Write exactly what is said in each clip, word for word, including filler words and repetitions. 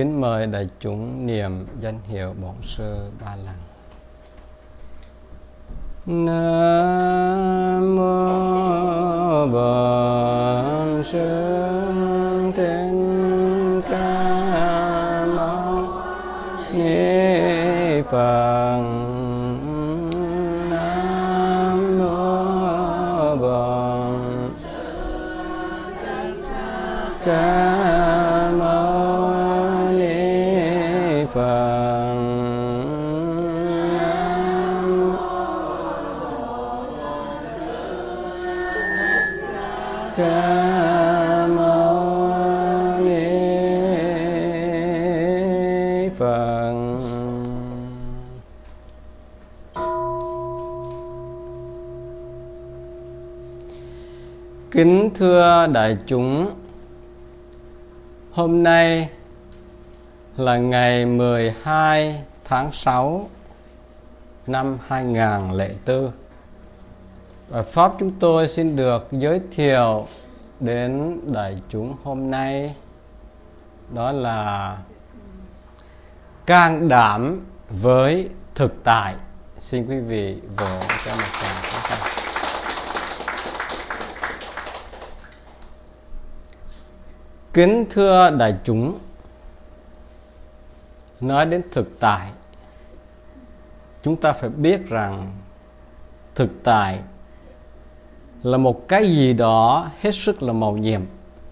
Kính mời đại chúng niệm danh hiệu Bổn Sư ba lần. Nam mô Bổn Sư Thích Ca Mâu Ni Phật. Nam mô Bổn Sư Thích Ca Mâu Ni Phật. Ca Mâu Ni Phật. Kính thưa đại chúng, hôm nay là ngày mười hai tháng sáu năm hai nghìn không trăm lẻ bốn. Và pháp chúng tôi xin được giới thiệu đến đại chúng hôm nay đó là can đảm với thực tại. Xin quý vị vỗ cho một tràng pháo tay. Kính thưa đại chúng, nói đến thực tại, chúng ta phải biết rằng thực tại là một cái gì đó hết sức là màu nhiệm.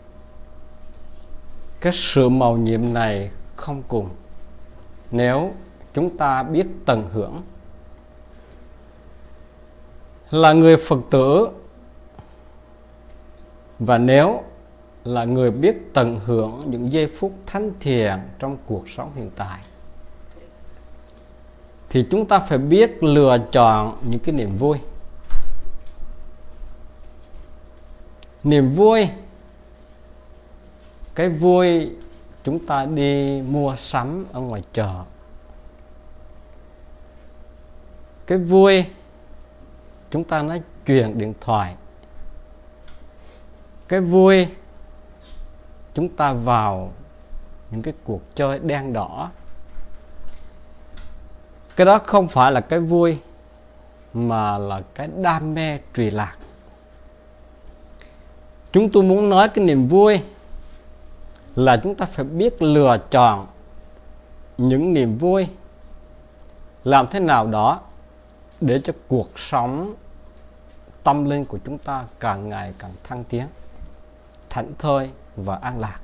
Cái sự màu nhiệm này không cùng nếu chúng ta biết tận hưởng. Là người Phật tử và nếu là người biết tận hưởng những giây phút thánh thiện trong cuộc sống hiện tại, thì chúng ta phải biết lựa chọn những cái niềm vui. Niềm vui, cái vui chúng ta đi mua sắm ở ngoài chợ, cái vui chúng ta nói chuyện điện thoại, cái vui chúng ta vào những cái cuộc chơi đen đỏ. Cái đó không phải là cái vui, mà là cái đam mê trụy lạc. Chúng tôi muốn nói cái niềm vui là chúng ta phải biết lựa chọn những niềm vui, làm thế nào đó để cho cuộc sống tâm linh của chúng ta càng ngày càng thăng tiến, thảnh thơi và an lạc.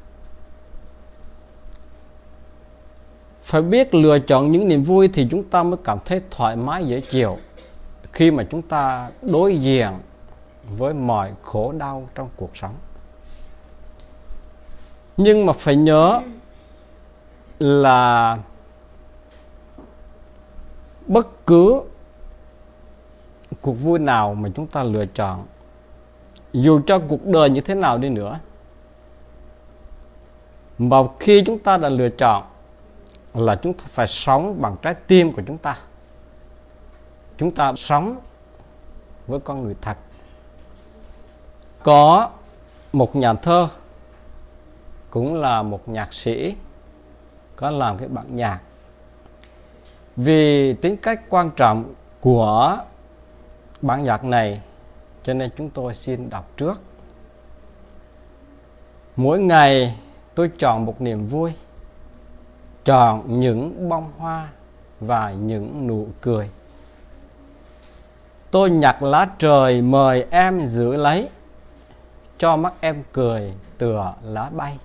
Phải biết lựa chọn những niềm vui thì chúng ta mới cảm thấy thoải mái dễ chịu khi mà chúng ta đối diện với mọi khổ đau trong cuộc sống. Nhưng mà phải nhớ là bất cứ cuộc vui nào mà chúng ta lựa chọn, dù cho cuộc đời như thế nào đi nữa, mà khi chúng ta đã lựa chọn là chúng ta phải sống bằng trái tim của chúng ta. Chúng ta sống với con người thật. Có một nhà thơ, cũng là một nhạc sĩ, có làm cái bản nhạc. Vì tính cách quan trọng của bản nhạc này, cho nên chúng tôi xin đọc trước. Mỗi ngày tôi chọn một niềm vui, chọn những bông hoa và những nụ cười. Tôi nhặt lá trời mời em giữ lấy, cho mắt em cười tựa lá bay.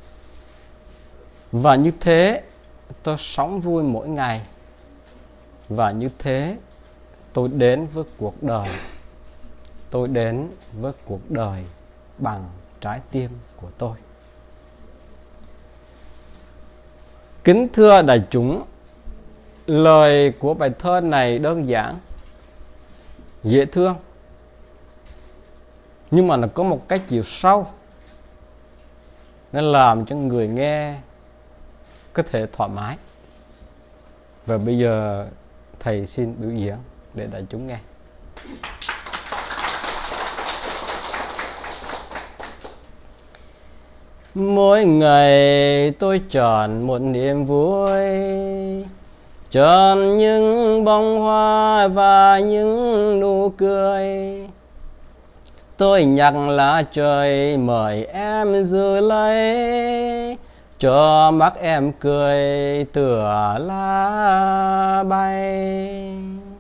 Và như thế tôi sống vui mỗi ngày. Và như thế tôi đến với cuộc đời. Tôi đến với cuộc đời bằng trái tim của tôi. Kính thưa đại chúng, lời của bài thơ này đơn giản, dễ thương, nhưng mà nó có một cái chiều sâu, nó làm cho người nghe có thể thoải mái. Và bây giờ thầy xin biểu diễn để đại chúng nghe. Mỗi ngày tôi chọn một niềm vui, chọn những bông hoa và những nụ cười. Tôi nhặt lá trời mời em giữ lấy, cho mắt em cười tựa lá bay.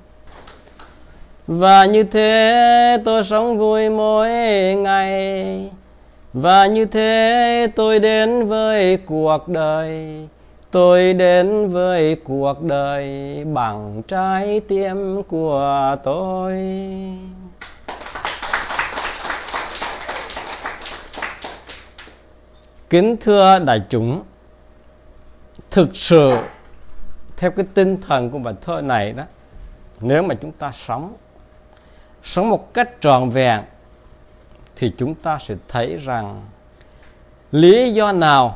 Và như thế tôi sống vui mỗi ngày, và như thế tôi đến với cuộc đời, tôi đến với cuộc đời bằng trái tim của tôi. Kính thưa đại chúng, thực sự theo cái tinh thần của bài thơ này đó, nếu mà chúng ta sống sống một cách trọn vẹn thì chúng ta sẽ thấy rằng lý do nào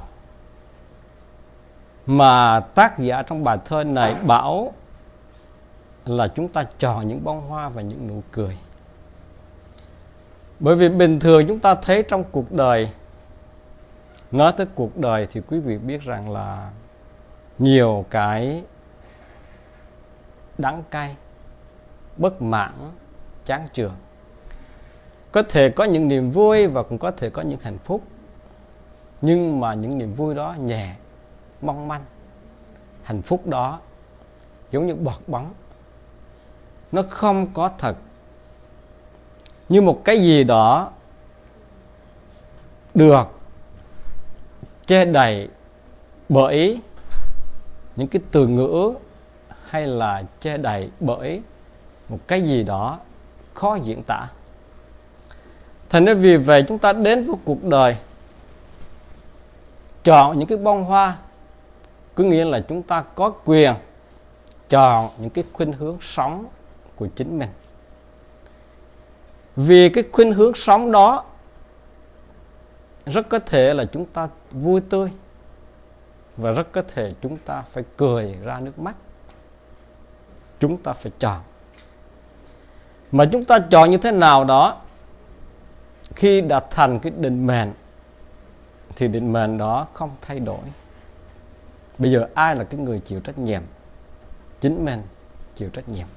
mà tác giả trong bài thơ này bảo là chúng ta chọn những bông hoa và những nụ cười. Bởi vì bình thường chúng ta thấy trong cuộc đời, nói tới cuộc đời thì quý vị biết rằng là nhiều cái đắng cay, bất mãn, chán chường. Có thể có những niềm vui và cũng có thể có những hạnh phúc, nhưng mà những niềm vui đó nhẹ, mong manh. Hạnh phúc đó giống như bọt bóng, nó không có thật, như một cái gì đó được che đậy bởi những cái từ ngữ, hay là che đậy bởi một cái gì đó khó diễn tả. Thành ra vì vậy chúng ta đến với cuộc đời chọn những cái bông hoa, có nghĩa là chúng ta có quyền chọn những cái khuynh hướng sống của chính mình. Vì cái khuynh hướng sống đó rất có thể là chúng ta vui tươi, và rất có thể chúng ta phải cười ra nước mắt. Chúng ta phải chọn. Mà chúng ta chọn như thế nào đó, khi đã thành cái định mệnh thì định mệnh đó không thay đổi. Bây giờ ai là cái người chịu trách nhiệm? Chính mình chịu trách nhiệm.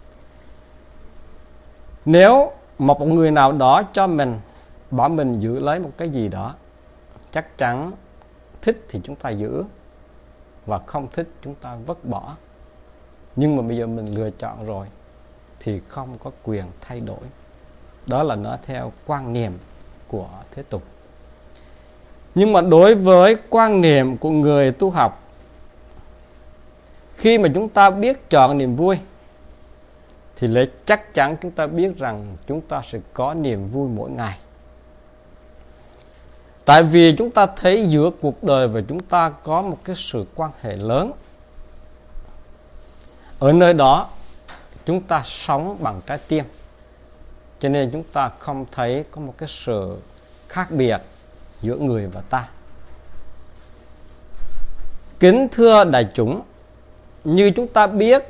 Nếu một người nào đó cho mình, bảo mình giữ lấy một cái gì đó, chắc chắn thích thì chúng ta giữ, và không thích chúng ta vứt bỏ. Nhưng mà bây giờ mình lựa chọn rồi thì không có quyền thay đổi. Đó là nói theo quan niệm của thế tục. Nhưng mà đối với quan niệm của người tu học, khi mà chúng ta biết chọn niềm vui thì lấy chắc chắn chúng ta biết rằng chúng ta sẽ có niềm vui mỗi ngày. Tại vì chúng ta thấy giữa cuộc đời và chúng ta có một cái sự quan hệ lớn. Ở nơi đó chúng ta sống bằng trái tim, cho nên chúng ta không thấy có một cái sự khác biệt giữa người và ta. Kính thưa đại chúng, như chúng ta biết,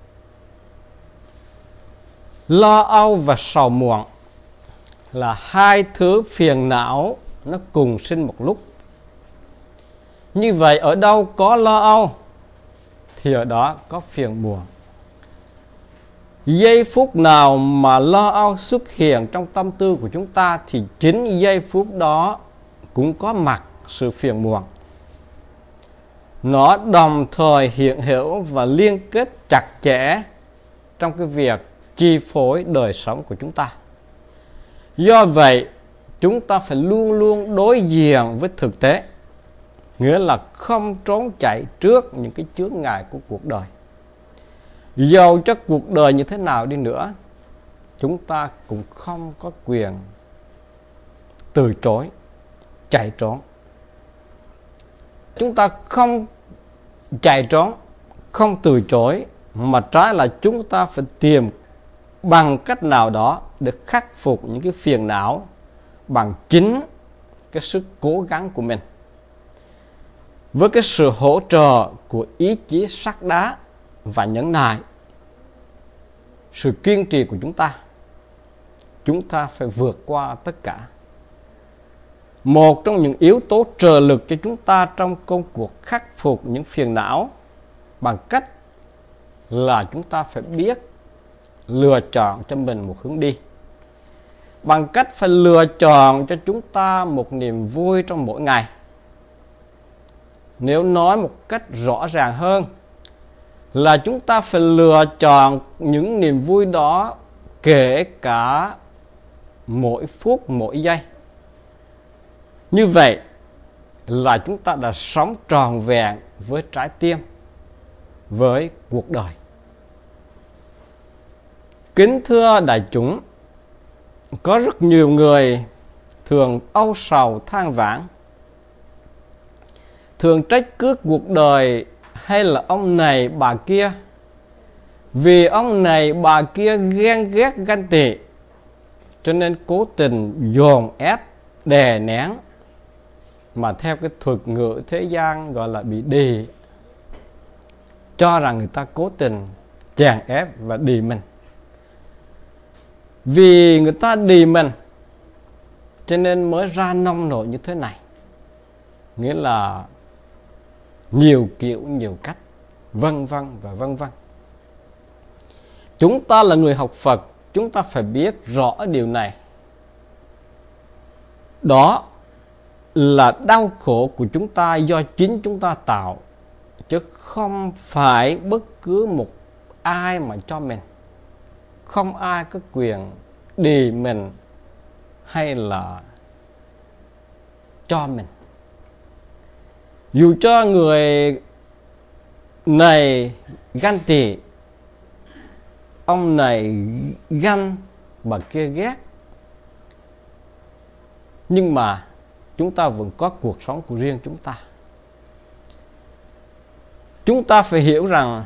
lo âu và sầu muộn là hai thứ phiền não nó cùng sinh một lúc. Như vậy ở đâu có lo âu thì ở đó có phiền muộn. Giây phút nào mà lo âu xuất hiện trong tâm tư của chúng ta thì chính giây phút đó cũng có mặt sự phiền muộn. Nó đồng thời hiện hữu và liên kết chặt chẽ trong cái việc chi phối đời sống của chúng ta. Do vậy, chúng ta phải luôn luôn đối diện với thực tế, nghĩa là không trốn chạy trước những cái chướng ngại của cuộc đời. Dầu cho cuộc đời như thế nào đi nữa, chúng ta cũng không có quyền từ chối, chạy trốn. Chúng ta không chạy trốn, không từ chối, mà trái lại chúng ta phải tìm bằng cách nào đó để khắc phục những cái phiền não bằng chính cái sức cố gắng của mình. Với cái sự hỗ trợ của ý chí sắt đá và nhẫn nại, sự kiên trì của chúng ta, chúng ta phải vượt qua tất cả. một trong những yếu tố trợ lực cho chúng ta trong công cuộc khắc phục những phiền não bằng cách là chúng ta phải biết lựa chọn cho mình một hướng đi, bằng cách phải lựa chọn cho chúng ta một niềm vui trong mỗi ngày. Nếu nói một cách rõ ràng hơn là chúng ta phải lựa chọn những niềm vui đó kể cả mỗi phút, mỗi giây. Như vậy là chúng ta đã sống trọn vẹn với trái tim, với cuộc đời. Kính thưa đại chúng, có rất nhiều người thường âu sầu than vãn, thường trách cứ cuộc đời hay là ông này bà kia, vì ông này bà kia ghen ghét ganh tị, cho nên cố tình dồn ép, đè nén, mà theo cái thuật ngữ thế gian gọi là bị đì, cho rằng người ta cố tình chèn ép và đì mình. Vì người ta đì mình cho nên mới ra nông nổi như thế này, nghĩa là nhiều kiểu nhiều cách, vân vân và vân vân. Chúng ta là người học Phật, chúng ta phải biết rõ điều này. Đó là đau khổ của chúng ta do chính chúng ta tạo, chứ không phải bất cứ một ai mà cho mình. Không ai có quyền đì mình hay là cho mình. Dù cho người này ganh tị, ông này ganh, bà kia ghét, nhưng mà chúng ta vẫn có cuộc sống của riêng chúng ta. Chúng ta phải hiểu rằng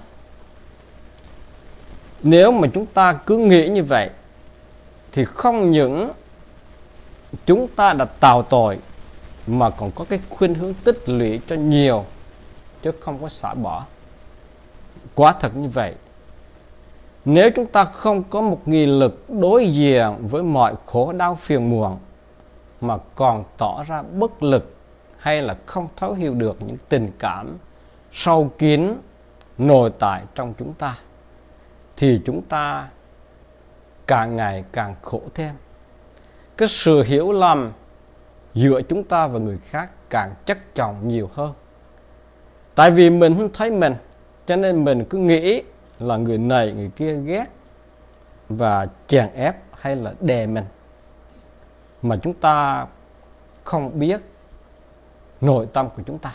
nếu mà chúng ta cứ nghĩ như vậy thì không những chúng ta đã tạo tội mà còn có cái khuynh hướng tích lũy cho nhiều, chứ không có xả bỏ. Quả thật như vậy. Nếu chúng ta không có một nghị lực đối diện với mọi khổ đau phiền muộn mà còn tỏ ra bất lực hay là không thấu hiểu được những tình cảm sâu kín nội tại trong chúng ta, thì chúng ta càng ngày càng khổ thêm. Cái sự hiểu lầm giữa chúng ta và người khác càng chất chồng nhiều hơn. Tại vì mình không thấy mình, cho nên mình cứ nghĩ là người này người kia ghét và chèn ép hay là đè mình, mà chúng ta không biết nội tâm của chúng ta.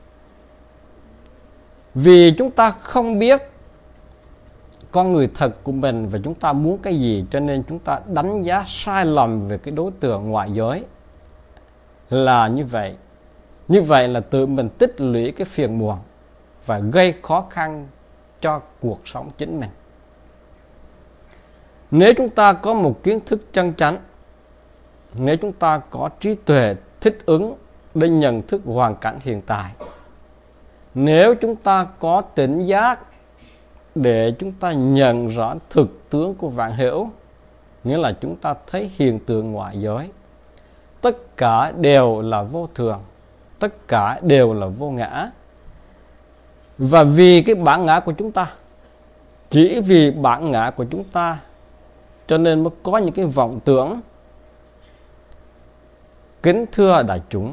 Vì chúng ta không biết con người thật của mình và chúng ta muốn cái gì, cho nên chúng ta đánh giá sai lầm về cái đối tượng ngoại giới là như vậy. Như vậy là tự mình tích lũy cái phiền muộn và gây khó khăn cho cuộc sống chính mình. Nếu chúng ta có một kiến thức chân chánh, nếu chúng ta có trí tuệ thích ứng để nhận thức hoàn cảnh hiện tại, nếu chúng ta có tỉnh giác để chúng ta nhận rõ thực tướng của vạn hữu, nghĩa là chúng ta thấy hiện tượng ngoại giới tất cả đều là vô thường, tất cả đều là vô ngã. Và vì cái bản ngã của chúng ta, chỉ vì bản ngã của chúng ta cho nên mới có những cái vọng tưởng. Kính thưa đại chúng,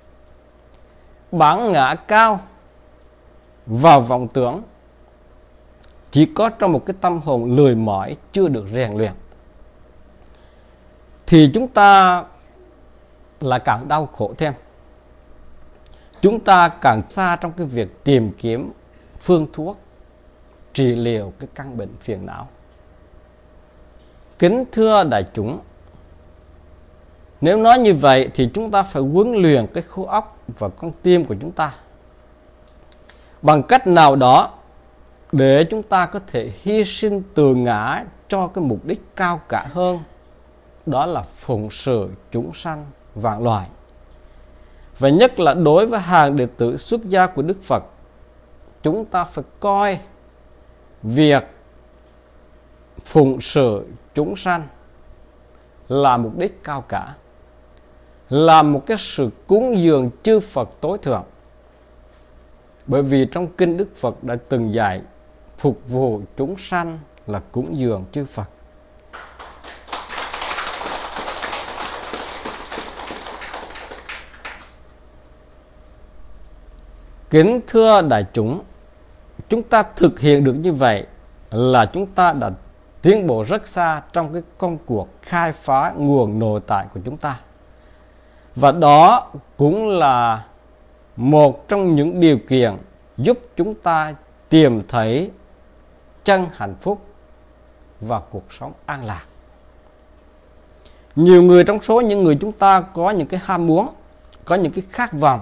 bản ngã cao và vọng tưởng chỉ có trong một cái tâm hồn lười mỏi chưa được rèn luyện, thì chúng ta là càng đau khổ thêm. Chúng ta càng xa trong cái việc tìm kiếm phương thuốc trị liệu cái căn bệnh phiền não. Kính thưa đại chúng, nếu nói như vậy thì chúng ta phải huấn luyện cái khối óc và con tim của chúng ta bằng cách nào đó để chúng ta có thể hy sinh tự ngã cho cái mục đích cao cả hơn, đó là phụng sự chúng sanh vạn loài. Và nhất là đối với hàng đệ tử xuất gia của Đức Phật, chúng ta phải coi việc phụng sự chúng sanh là mục đích cao cả. là một cái sự cúng dường chư Phật tối thượng. Bởi vì trong kinh Đức Phật đã từng dạy phục vụ chúng sanh là cúng dường chư Phật. Kính thưa đại chúng, chúng ta thực hiện được như vậy là chúng ta đã tiến bộ rất xa trong cái công cuộc khai phá nguồn nội tại của chúng ta. Và đó cũng là một trong những điều kiện giúp chúng ta tìm thấy chân hạnh phúc và cuộc sống an lạc. Nhiều người trong số những người chúng ta có những cái ham muốn, có những cái khát vọng,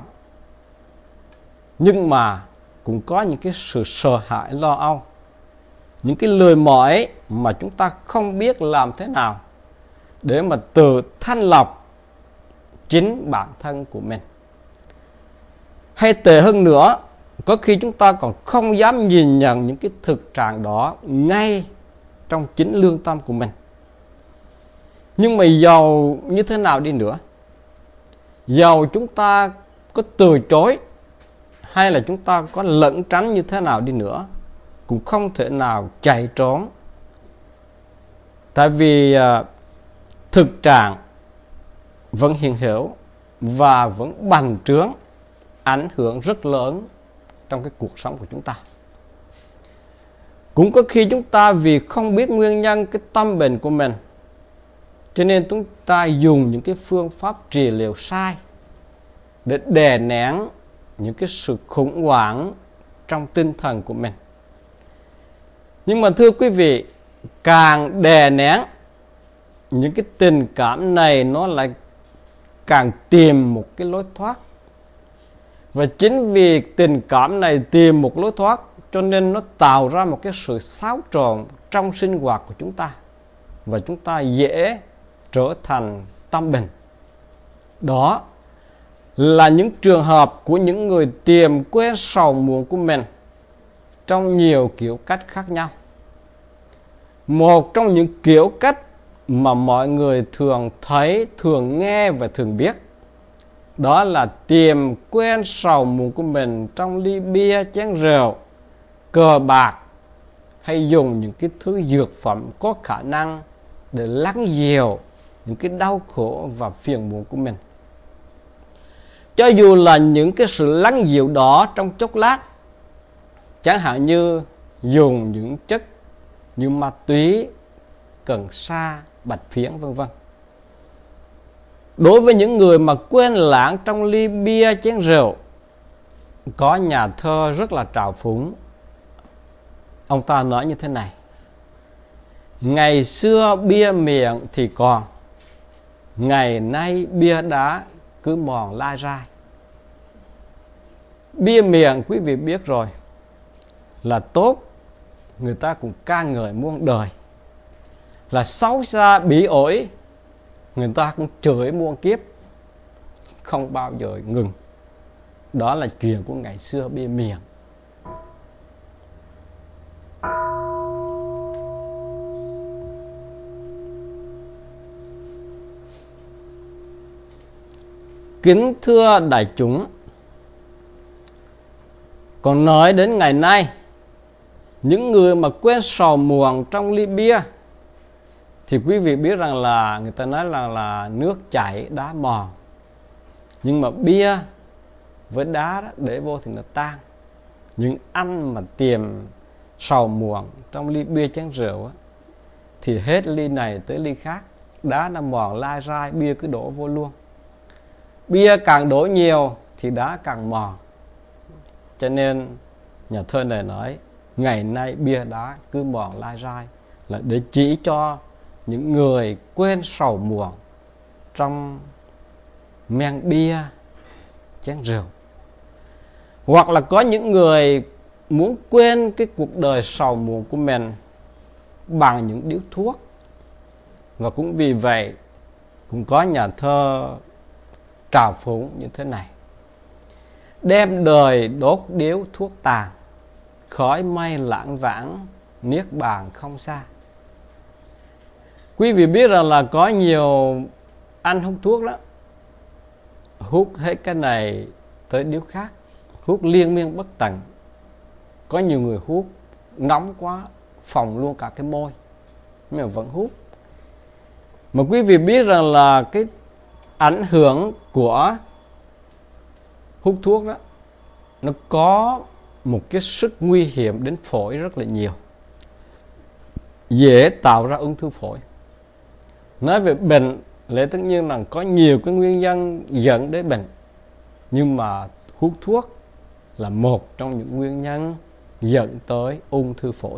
nhưng mà cũng có những cái sự sợ hãi lo âu, những cái lời mỏi mà chúng ta không biết làm thế nào để mà tự thanh lọc chính bản thân của mình. Hay tệ hơn nữa, có khi chúng ta còn không dám nhìn nhận những cái thực trạng đó ngay trong chính lương tâm của mình. Nhưng mà dầu như thế nào đi nữa, dầu chúng ta có từ chối hay là chúng ta có lẩn tránh như thế nào đi nữa, cũng không thể nào chạy trốn. Tại vì uh, thực trạng vẫn hiện hữu và vẫn bành trướng, ảnh hưởng rất lớn trong cái cuộc sống của chúng ta. Cũng có khi chúng ta vì không biết nguyên nhân cái tâm bệnh của mình, cho nên chúng ta dùng những cái phương pháp trị liệu sai để đè nén những cái sự khủng hoảng trong tinh thần của mình. Nhưng mà thưa quý vị, càng đè nén những cái tình cảm này, nó lại càng tìm một cái lối thoát. Và chính vì tình cảm này tìm một lối thoát, cho nên nó tạo ra một cái sự xáo trộn trong sinh hoạt của chúng ta, và chúng ta dễ trở thành tâm bệnh. Đó là những trường hợp của những người tìm quên sầu muộn của mình trong nhiều kiểu cách khác nhau. Một trong những kiểu cách mà mọi người thường thấy, thường nghe và thường biết, đó là tìm quên sầu muộn của mình trong ly bia, chén rượu, cờ bạc, hay dùng những cái thứ dược phẩm có khả năng để lắng dịu những cái đau khổ và phiền muộn của mình. Cho dù là những cái sự lắng dịu đó trong chốc lát, chẳng hạn như dùng những chất như ma túy, cần sa, bạch phiến vân vân. Đối với những người mà quên lãng trong ly bia, chén rượu, có nhà thơ rất là trào phúng. Ông ta nói như thế này: ngày xưa bia miệng thì còn, ngày nay bia đá cứ mòn lai rai. Bia miệng quý vị biết rồi, là tốt, người ta cũng ca ngợi muôn đời. Là xấu xa bỉ ổi, người ta cũng chửi muôn kiếp, không bao giờ ngừng. Đó là chuyện của ngày xưa bia miệng. Kính thưa đại chúng, còn nói đến ngày nay, những người mà quên sầu muộn trong ly bia, thì quý vị biết rằng là người ta nói là, là nước chảy đá mòn. Nhưng mà bia với đá đó, để vô thì nó tan. Những anh mà tìm sầu muộn trong ly bia chén rượu á, thì hết ly này tới ly khác, đá nó mòn lai rai, bia cứ đổ vô luôn. Bia càng đổ nhiều thì đá càng mòn. Cho nên nhà thơ này nói ngày nay bia đá cứ mòn lai rai, là để chỉ cho những người quên sầu muộn trong men bia, chén rượu. Hoặc là có những người muốn quên cái cuộc đời sầu muộn của mình bằng những điếu thuốc. Và cũng vì vậy cũng có nhà thơ trào phúng như thế này: đem đời đốt điếu thuốc tàn, khói mây lãng vãng, niết bàn không xa. Quý vị biết rằng là có nhiều anh hút thuốc đó, hút hết cái này tới điếu khác, hút liên miên bất tận. Có nhiều người hút nóng quá phồng luôn cả cái môi nhưng mà vẫn hút. Mà quý vị biết rằng là cái ảnh hưởng của hút thuốc đó, nó có một cái sức nguy hiểm đến phổi rất là nhiều, dễ tạo ra ung thư phổi. Nói về bệnh, lẽ tất nhiên là có nhiều cái nguyên nhân dẫn đến bệnh, nhưng mà hút thuốc là một trong những nguyên nhân dẫn tới ung thư phổi.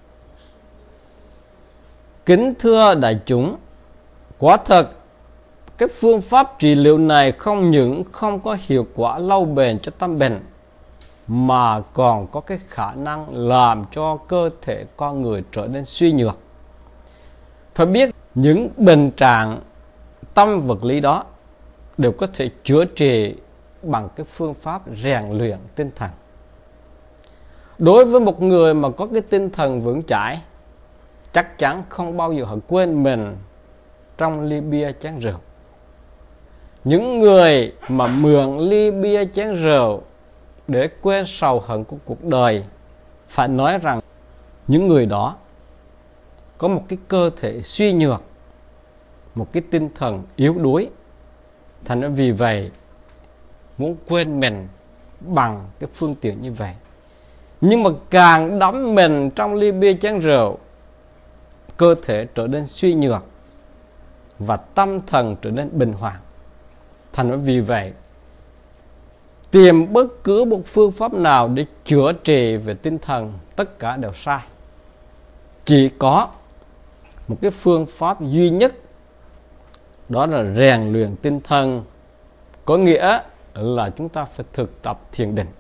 Kính thưa đại chúng, quả thật cái phương pháp trị liệu này không những không có hiệu quả lâu bền cho tâm bệnh, mà còn có cái khả năng làm cho cơ thể con người trở nên suy nhược. Phải biết những bệnh trạng tâm vật lý đó đều có thể chữa trị bằng cái phương pháp rèn luyện tinh thần. Đối với một người mà có cái tinh thần vững chãi, chắc chắn không bao giờ họ quên mình trong ly bia chén rượu. Những người mà mượn ly bia chén rượu để quên sầu hận của cuộc đời, phải nói rằng những người đó có một cái cơ thể suy nhược, một cái tinh thần yếu đuối. Thành ra vì vậy muốn quên mình bằng cái phương tiện như vậy. Nhưng mà càng đắm mình trong ly bia chén rượu, cơ thể trở nên suy nhược và tâm thần trở nên bình hoàng. Thành ra vì vậy tìm bất cứ một phương pháp nào để chữa trị về tinh thần, tất cả đều sai. Chỉ có một cái phương pháp duy nhất, đó là rèn luyện tinh thần. Có nghĩa là chúng ta phải thực tập thiền định.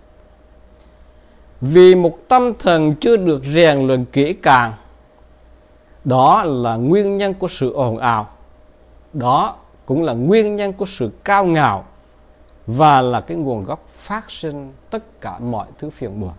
Vì một tâm thần chưa được rèn luyện kỹ càng, đó là nguyên nhân của sự ồn ào, đó cũng là nguyên nhân của sự cao ngạo, và là cái nguồn gốc phát sinh tất cả mọi thứ phiền muộn.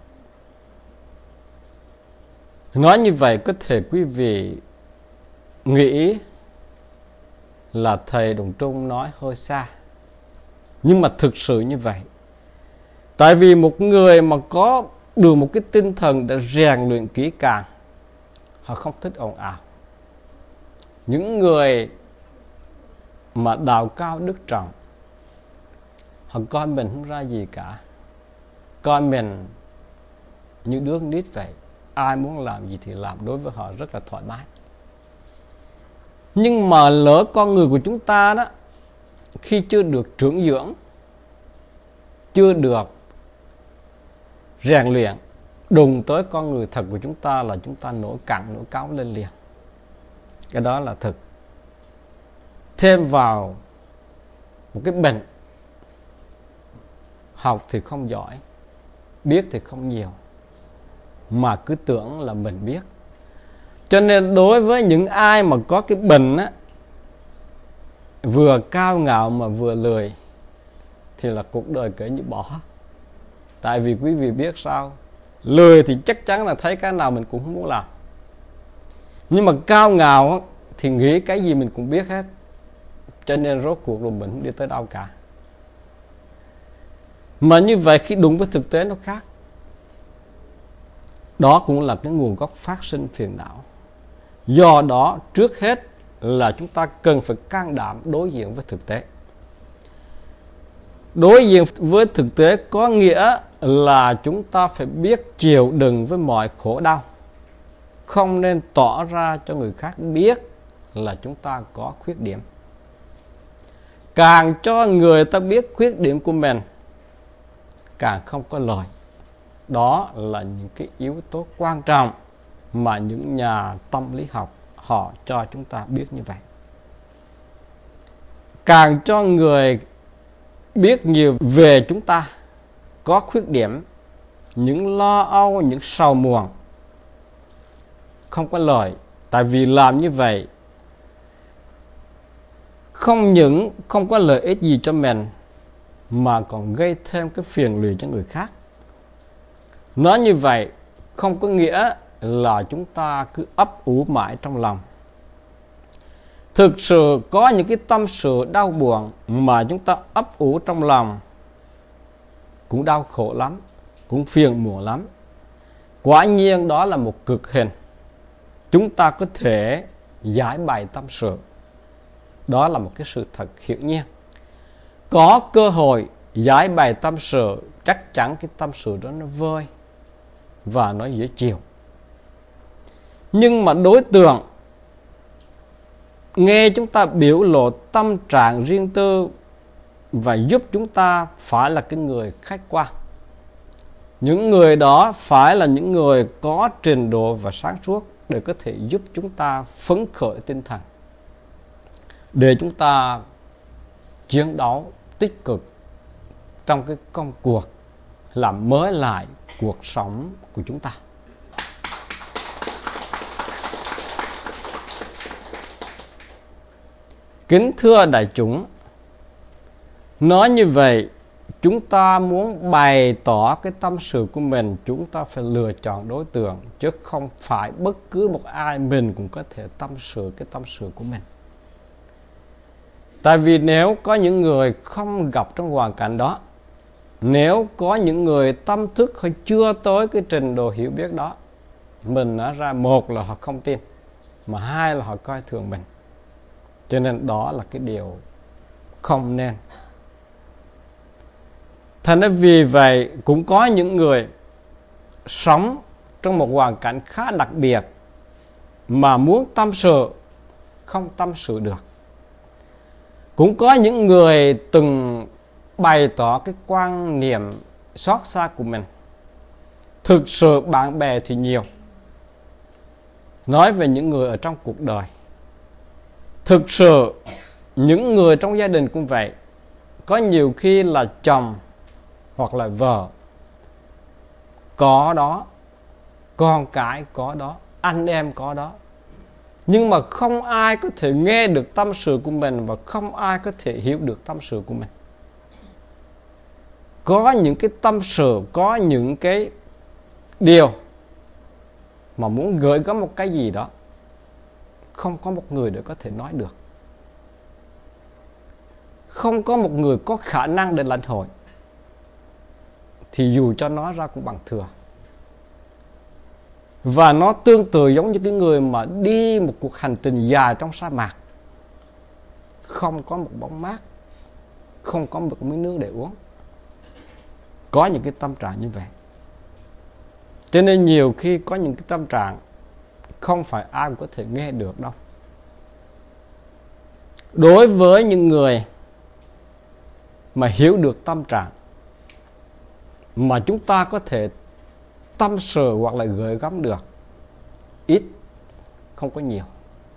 Nói như vậy có thể quý vị nghĩ là thầy Đồng Trung nói hơi xa, nhưng mà thực sự như vậy. Tại vì một người mà có được một cái tinh thần đã rèn luyện kỹ càng, họ không thích ồn ào. Những người mà đạo cao đức trọng, họ coi mình không ra gì cả, coi mình như đứa nít vậy, ai muốn làm gì thì làm, đối với họ rất là thoải mái. Nhưng mà lỡ con người của chúng ta đó, khi chưa được trưởng dưỡng, chưa được rèn luyện, đụng tới con người thật của chúng ta là chúng ta nổi cặn, nổi cáu lên liền. Cái đó là thực. Thêm vào một cái bệnh, học thì không giỏi, biết thì không nhiều, mà cứ tưởng là mình biết. Cho nên đối với những ai mà có cái bệnh á, vừa cao ngạo mà vừa lười, thì là cuộc đời kể như bỏ. Tại vì quý vị biết sao, lười thì chắc chắn là thấy cái nào mình cũng không muốn làm. Nhưng mà cao ngạo á, thì nghĩ cái gì mình cũng biết hết. Cho nên rốt cuộc rồi mình không đi tới đâu cả. Mà như vậy khi đụng với thực tế nó khác. Đó cũng là cái nguồn gốc phát sinh phiền não. Do đó trước hết là chúng ta cần phải can đảm đối diện với thực tế. Đối diện với thực tế có nghĩa là chúng ta phải biết chịu đựng với mọi khổ đau. Không nên tỏ ra cho người khác biết là chúng ta có khuyết điểm. Càng cho người ta biết khuyết điểm của mình, càng không có lợi. Đó là những cái yếu tố quan trọng mà những nhà tâm lý học họ cho chúng ta biết như vậy. Càng cho người biết nhiều về chúng ta có khuyết điểm, những lo âu, những sầu muộn, không có lợi. Tại vì làm như vậy không những không có lợi ích gì cho mình, mà còn gây thêm cái phiền lụy cho người khác. Nói như vậy không có nghĩa là chúng ta cứ ấp ủ mãi trong lòng. Thực sự có những cái tâm sự đau buồn mà chúng ta ấp ủ trong lòng, cũng đau khổ lắm, cũng phiền muộn lắm. Quả nhiên đó là một cực hình. Chúng ta có thể giải bày tâm sự. Đó là một cái sự thật hiển nhiên. Có cơ hội giải bày tâm sự, chắc chắn cái tâm sự đó nó vơi và nó dễ chịu. Nhưng mà đối tượng nghe chúng ta biểu lộ tâm trạng riêng tư và giúp chúng ta phải là cái người khách quan. Những người đó phải là những người có trình độ và sáng suốt để có thể giúp chúng ta phấn khởi tinh thần, để chúng ta chiến đấu tích cực trong cái công cuộc làm mới lại cuộc sống của chúng ta. Kính thưa đại chúng, nói như vậy, chúng ta muốn bày tỏ cái tâm sự của mình, chúng ta phải lựa chọn đối tượng, chứ không phải bất cứ một ai mình cũng có thể tâm sự cái tâm sự của mình. Tại vì nếu có những người không gặp trong hoàn cảnh đó, nếu có những người tâm thức họ chưa tới cái trình độ hiểu biết đó, mình nói ra, một là họ không tin, mà hai là họ coi thường mình. Cho nên đó là cái điều không nên. Thành ra vì vậy cũng có những người sống trong một hoàn cảnh khá đặc biệt mà muốn tâm sự không tâm sự được. Cũng có những người từng bày tỏ cái quan niệm xót xa của mình. Thực sự bạn bè thì nhiều. Nói về những người ở trong cuộc đời. Thực sự những người trong gia đình cũng vậy. Có nhiều khi là chồng hoặc là vợ có đó, con cái có đó, anh em có đó. Nhưng mà không ai có thể nghe được tâm sự của mình và không ai có thể hiểu được tâm sự của mình. Có những cái tâm sự, có những cái điều mà muốn gửi gắm một cái gì đó, không có một người để có thể nói được. Không có một người có khả năng để lãnh hội, thì dù cho nói ra cũng bằng thừa. Và nó tương tự giống như cái người mà đi một cuộc hành trình dài trong sa mạc, không có một bóng mát, không có một miếng nước để uống. Có những cái tâm trạng như vậy. Cho nên nhiều khi có những cái tâm trạng không phải ai cũng có thể nghe được đâu. Đối với những người mà hiểu được tâm trạng mà chúng ta có thể tâm sự hoặc là gửi gắm được, ít, không có nhiều.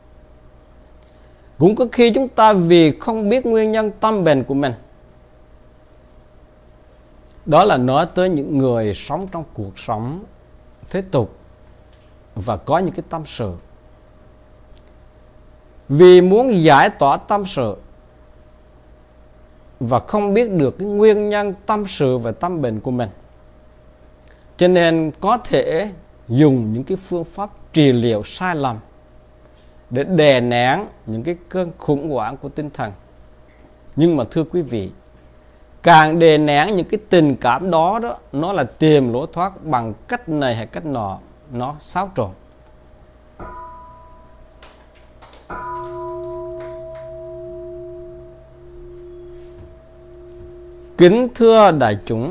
Cũng có khi chúng ta vì không biết nguyên nhân tâm bệnh của mình. Đó là nói tới những người sống trong cuộc sống thế tục và có những cái tâm sự. Vì muốn giải tỏa tâm sự và không biết được cái nguyên nhân tâm sự và tâm bệnh của mình, cho nên có thể dùng những cái phương pháp trị liệu sai lầm để đè nén những cái cơn khủng hoảng của tinh thần. Nhưng mà thưa quý vị, càng đè nén những cái tình cảm đó đó, nó là tìm lối thoát bằng cách này hay cách nọ, nó xáo trộn. Kính thưa đại chúng,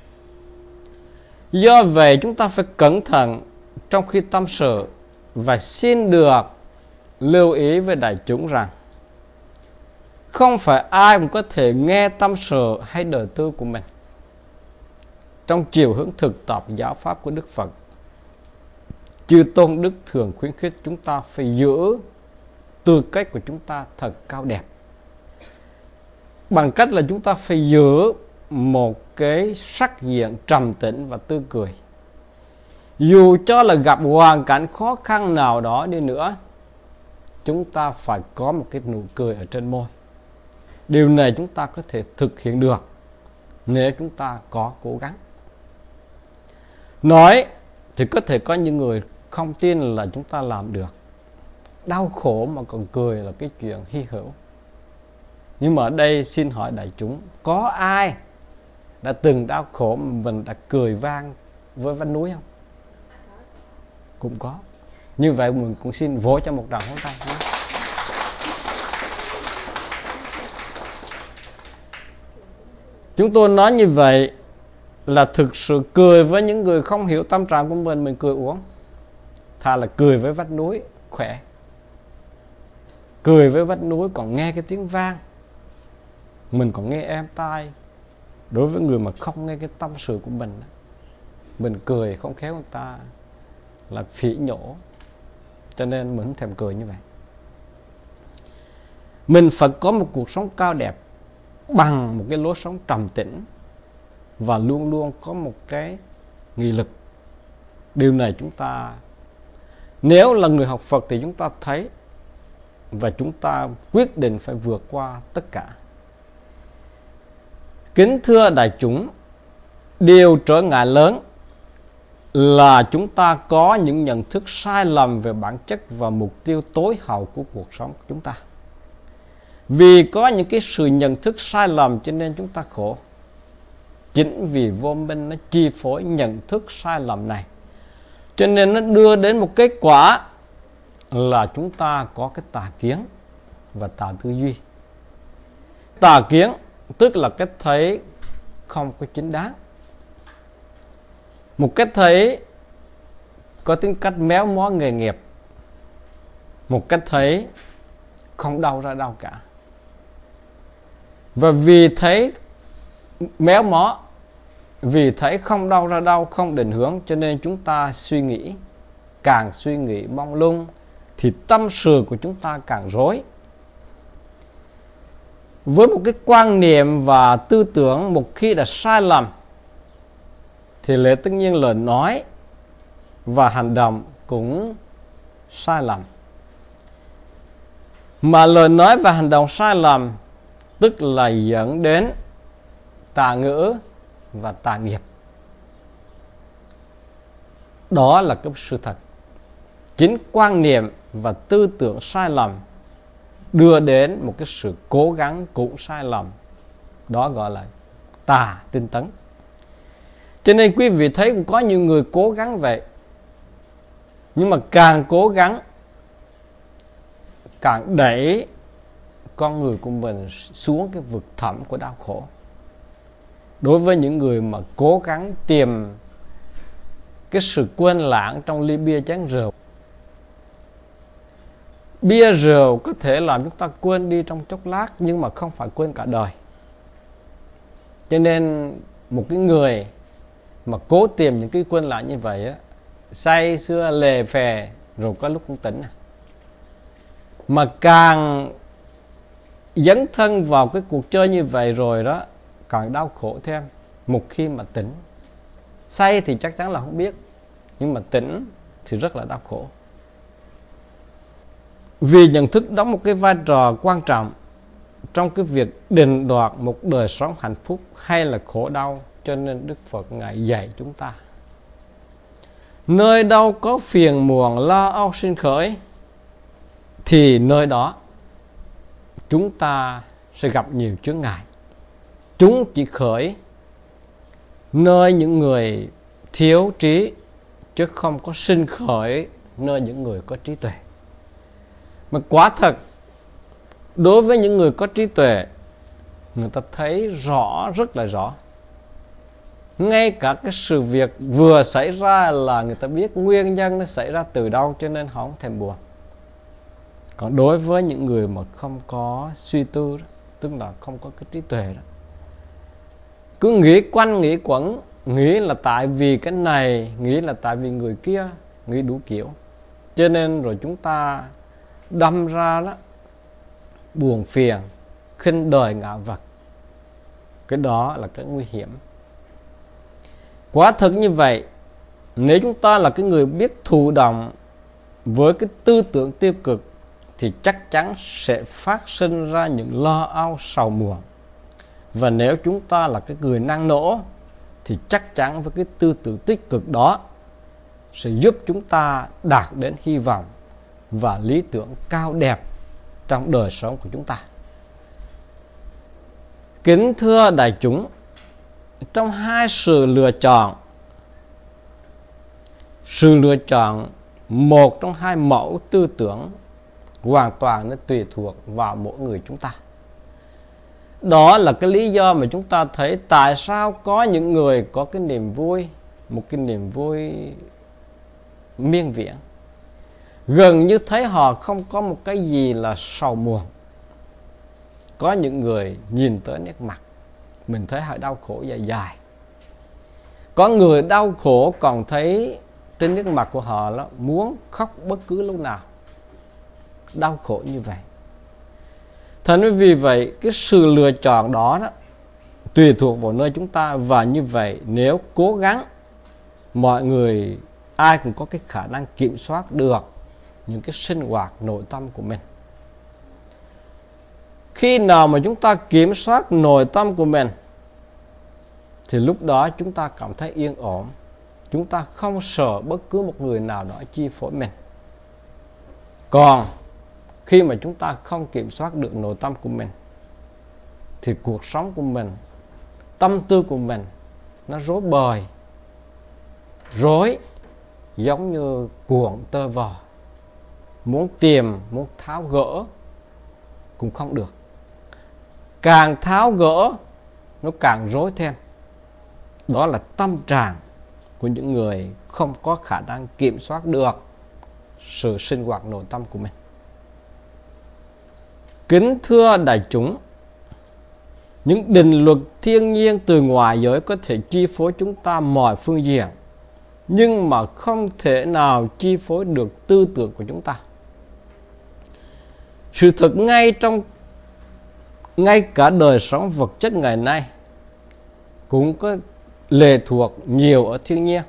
do vậy chúng ta phải cẩn thận trong khi tâm sự, và xin được lưu ý với đại chúng rằng không phải ai cũng có thể nghe tâm sự hay đời tư của mình. Trong chiều hướng thực tập giáo pháp của Đức Phật, Chư Tôn Đức thường khuyến khích chúng ta phải giữ tư cách của chúng ta thật cao đẹp, bằng cách là chúng ta phải giữ một cái sắc diện trầm tĩnh và tươi cười. Dù cho là gặp hoàn cảnh khó khăn nào đó đi nữa, chúng ta phải có một cái nụ cười ở trên môi. Điều này chúng ta có thể thực hiện được nếu chúng ta có cố gắng. Nói thì có thể có những người không tin là chúng ta làm được. đau khổ mà còn cười là cái chuyện hy hữu. Nhưng mà ở đây xin hỏi đại chúng, có ai đã từng đau khổ mà mình đã cười vang với vách núi không? Cũng có. Như vậy mình cũng xin vỗ cho một tràng pháo tay. Chúng tôi nói như vậy là thực sự cười với những người không hiểu tâm trạng của mình, mình cười uống. Thà là cười với vách núi khỏe. Cười với vách núi còn nghe cái tiếng vang, mình còn nghe êm tai. Đối với người mà không nghe cái tâm sự của mình, mình cười không khéo người ta là phỉ nhổ. Cho nên mình không thèm cười như vậy. Mình phải có một cuộc sống cao đẹp bằng một cái lối sống trầm tĩnh và luôn luôn có một cái nghị lực. Điều này chúng ta, nếu là người học Phật thì chúng ta thấy và chúng ta quyết định phải vượt qua tất cả. Kính thưa đại chúng, điều trở ngại lớn là chúng ta có những nhận thức sai lầm về bản chất và mục tiêu tối hậu của cuộc sống của chúng ta. Vì có những cái sự nhận thức sai lầm cho nên chúng ta khổ. Chính vì vô minh nó chi phối nhận thức sai lầm này, cho nên nó đưa đến một kết quả là chúng ta có cái tà kiến và tà tư duy. Tà kiến tức là cái thấy không có chính đáng, một cái thấy có tính cách méo mó nghề nghiệp, một cách thấy không đau ra đâu cả. Và vì thấy méo mó, vì thấy không đau ra đâu, không định hướng, cho nên chúng ta suy nghĩ, càng suy nghĩ mông lung thì tâm sự của chúng ta càng rối. Với một cái quan niệm và tư tưởng một khi đã sai lầm thì lẽ tất nhiên lời nói và hành động cũng sai lầm. Mà lời nói và hành động sai lầm tức là dẫn đến tà ngữ và tà nghiệp. Đó là cái sự thật. Chính quan niệm và tư tưởng sai lầm đưa đến một cái sự cố gắng cũng sai lầm. Đó gọi là tà tinh tấn. Cho nên quý vị thấy cũng có nhiều người cố gắng vậy, nhưng mà càng cố gắng càng đẩy con người của mình xuống cái vực thẳm của đau khổ. Đối với những người mà cố gắng tìm cái sự quên lãng trong ly bia chén rượu, bia rượu có thể làm chúng ta quên đi trong chốc lát, nhưng mà không phải quên cả đời. Cho nên một cái người mà cố tìm những cái quên lãng như vậy á, say sưa lề phè rồi có lúc cũng tỉnh. Mà càng dấn thân vào cái cuộc chơi như vậy rồi đó, càng đau khổ thêm. Một khi mà tỉnh, say thì chắc chắn là không biết, nhưng mà tỉnh thì rất là đau khổ. Vì nhận thức đóng một cái vai trò quan trọng trong cái việc định đoạt một đời sống hạnh phúc hay là khổ đau, cho nên Đức Phật Ngài dạy chúng ta: nơi đâu có phiền muộn lo âu sinh khởi thì nơi đó chúng ta sẽ gặp nhiều chướng ngại. Chúng chỉ khởi nơi những người thiếu trí, chứ không có sinh khởi nơi những người có trí tuệ. Mà quả thật, đối với những người có trí tuệ, người ta thấy rõ, rất là rõ. Ngay cả cái sự việc vừa xảy ra là người ta biết nguyên nhân nó xảy ra từ đâu, cho nên họ không thèm buồn. Còn đối với những người mà không có suy tư đó, tức là không có cái trí tuệ đó, cứ nghĩ quanh nghĩ quẩn, nghĩ là tại vì cái này, nghĩ là tại vì người kia, nghĩ đủ kiểu, cho nên rồi chúng ta đâm ra đó buồn phiền, khinh đời ngạo vật. Cái đó là cái nguy hiểm. Quả thực như vậy, nếu chúng ta là cái người biết thụ động với cái tư tưởng tiêu cực thì chắc chắn sẽ phát sinh ra những lo âu sầu muộn. Và nếu chúng ta là cái người năng nổ thì chắc chắn với cái tư tưởng tích cực đó sẽ giúp chúng ta đạt đến hy vọng và lý tưởng cao đẹp trong đời sống của chúng ta. Kính thưa đại chúng, trong hai sự lựa chọn, sự lựa chọn một trong hai mẫu tư tưởng hoàn toàn nó tùy thuộc vào mỗi người chúng ta. Đó là cái lý do mà chúng ta thấy tại sao có những người có cái niềm vui, một cái niềm vui miên viễn. Gần như thấy họ không có một cái gì là sầu muộn. Có những người nhìn tới nét mặt, mình thấy họ đau khổ dài dài. Có người đau khổ còn thấy trên nét mặt của họ là muốn khóc bất cứ lúc nào. Đau khổ như vậy. Thành vì vậy, cái sự lựa chọn đó, đó tùy thuộc vào nơi chúng ta. Và như vậy, nếu cố gắng, mọi người ai cũng có cái khả năng kiểm soát được những cái sinh hoạt nội tâm của mình. Khi nào mà chúng ta kiểm soát nội tâm của mình thì lúc đó chúng ta cảm thấy yên ổn. Chúng ta không sợ bất cứ một người nào đó chi phối mình. Còn khi mà chúng ta không kiểm soát được nội tâm của mình thì cuộc sống của mình, tâm tư của mình nó rối bời, rối giống như cuộn tơ vò. Muốn tìm, muốn tháo gỡ cũng không được. Càng tháo gỡ nó càng rối thêm. Đó là tâm trạng của những người không có khả năng kiểm soát được sự sinh hoạt nội tâm của mình. Kính thưa đại chúng, những định luật thiên nhiên từ ngoài giới có thể chi phối chúng ta mọi phương diện, nhưng mà không thể nào chi phối được tư tưởng của chúng ta. Sự thật ngay trong ngay cả đời sống vật chất ngày nay cũng có lệ thuộc nhiều ở thiên nhiên.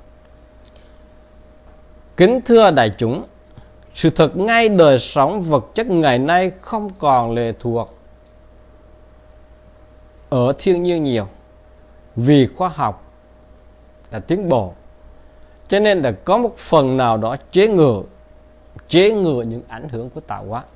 Kính thưa đại chúng, sự thật ngay đời sống vật chất ngày nay không còn lệ thuộc ở thiên nhiên nhiều, vì khoa học đã tiến bộ, cho nên đã có một phần nào đó chế ngự chế ngự những ảnh hưởng của tạo hóa.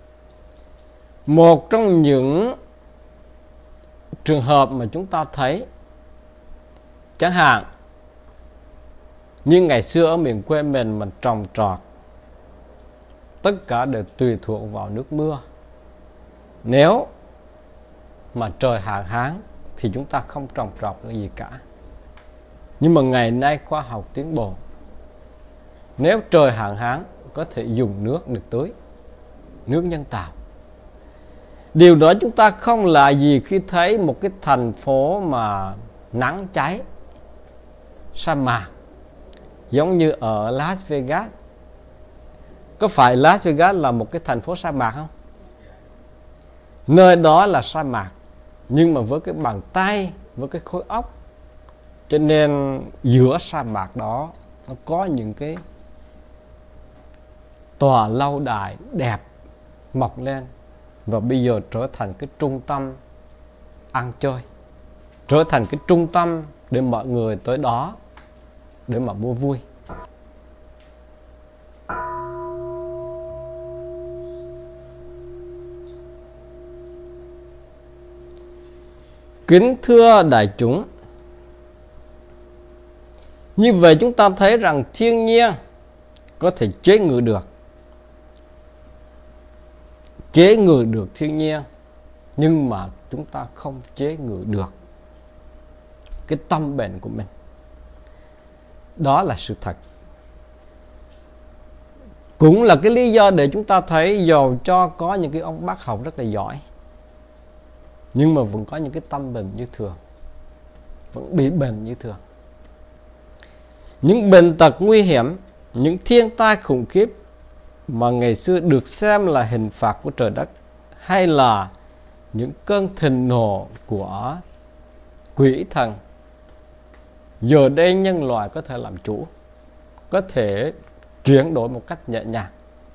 Một trong những trường hợp mà chúng ta thấy, chẳng hạn như ngày xưa ở miền quê mình mình trồng trọt, tất cả đều tùy thuộc vào nước mưa. Nếu mà trời hạn hán thì chúng ta không trồng trọt được gì cả. Nhưng mà ngày nay khoa học tiến bộ, nếu trời hạn hán có thể dùng nước để tưới, nước nhân tạo. Điều đó chúng ta không là gì khi thấy một cái thành phố mà nắng cháy, sa mạc, giống như ở Las Vegas. Có phải Las Vegas là một cái thành phố sa mạc không? Nơi đó là sa mạc, nhưng mà với cái bàn tay, với cái khối óc. Cho nên giữa sa mạc đó nó có những cái tòa lâu đài đẹp mọc lên, và bây giờ trở thành cái trung tâm ăn chơi, trở thành cái trung tâm để mọi người tới đó để mà mua vui. Kính thưa đại chúng, như vậy chúng ta thấy rằng thiên nhiên có thể chế ngự được chế ngự được thiên nhiên, nhưng mà chúng ta không chế ngự được cái tâm bệnh của mình. Đó là sự thật. Cũng là cái lý do để chúng ta thấy dầu cho có những cái ông bác học rất là giỏi, nhưng mà vẫn có những cái tâm bệnh như thường, vẫn bị bệnh như thường. Những bệnh tật nguy hiểm, những thiên tai khủng khiếp mà ngày xưa được xem là hình phạt của trời đất, hay là những cơn thịnh nộ của quỷ thần, giờ đây nhân loại có thể làm chủ, có thể chuyển đổi một cách nhẹ nhàng.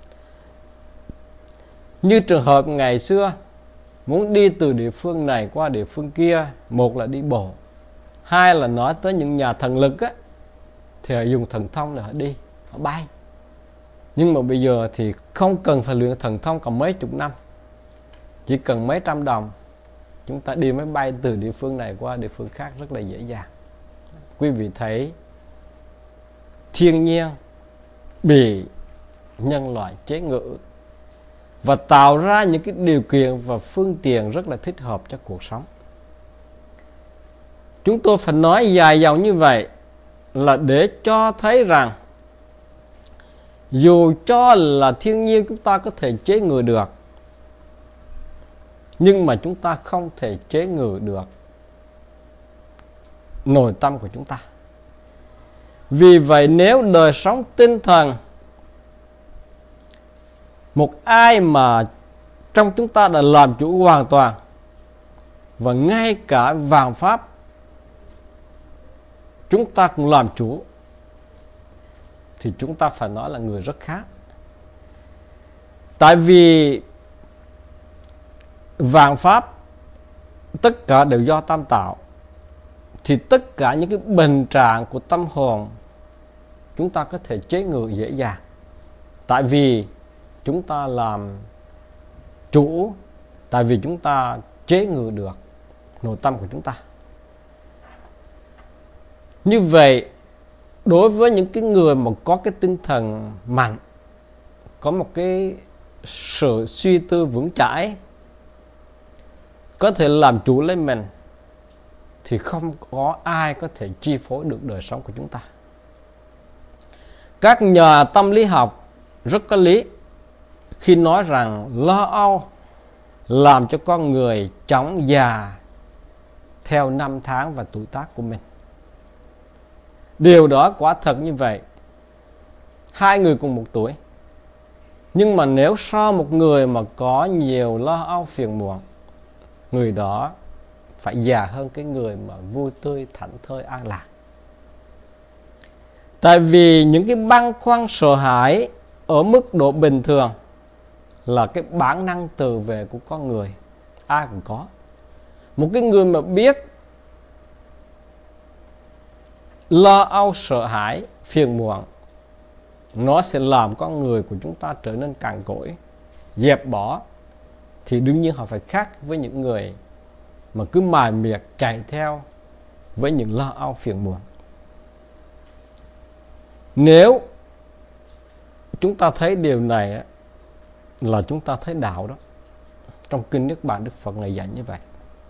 Như trường hợp ngày xưa, muốn đi từ địa phương này qua địa phương kia, một là đi bộ, hai là nói tới những nhà thần lực á, thì họ dùng thần thông để họ đi, họ bay. Nhưng mà bây giờ thì không cần phải luyện thần thông cả mấy chục năm, chỉ cần mấy trăm đồng, chúng ta đi máy bay từ địa phương này qua địa phương khác rất là dễ dàng. Quý vị thấy thiên nhiên bị nhân loại chế ngự và tạo ra những cái điều kiện và phương tiện rất là thích hợp cho cuộc sống. Chúng tôi phải nói dài dòng như vậy là để cho thấy rằng dù cho là thiên nhiên chúng ta có thể chế ngự được, nhưng mà chúng ta không thể chế ngự được nội tâm của chúng ta. Vì vậy nếu đời sống tinh thần, một ai mà trong chúng ta đã làm chủ hoàn toàn, và ngay cả vạn pháp chúng ta cũng làm chủ, thì chúng ta phải nói là người rất khác. Tại vì vạn pháp tất cả đều do tâm tạo, thì tất cả những cái bệnh trạng của tâm hồn chúng ta có thể chế ngự dễ dàng. Tại vì chúng ta làm chủ, tại vì chúng ta chế ngự được nội tâm của chúng ta. Như vậy, đối với những cái người mà có cái tinh thần mạnh, có một cái sự suy tư vững chãi, có thể làm chủ lấy mình, thì không có ai có thể chi phối được đời sống của chúng ta. Các nhà tâm lý học rất có lý khi nói rằng lo âu làm cho con người chóng già theo năm tháng và tuổi tác của mình. Điều đó quả thật như vậy. Hai người cùng một tuổi, nhưng mà nếu so một người mà có nhiều lo âu phiền muộn, người đó phải già hơn cái người mà vui tươi, thảnh thơi, an lạc. Tại vì những cái băn khoăn sợ hãi ở mức độ bình thường là cái bản năng từ về của con người, ai cũng có. Một cái người mà biết lo âu, sợ hãi, phiền muộn, nó sẽ làm con người của chúng ta trở nên cằn cỗi, dẹp bỏ, thì đương nhiên họ phải khác với những người mà cứ mải miệt chạy theo với những lo âu phiền muộn. Nếu chúng ta thấy điều này là chúng ta thấy đạo đó. Trong kinh Niết Bàn Đức Phật này dạy như vậy.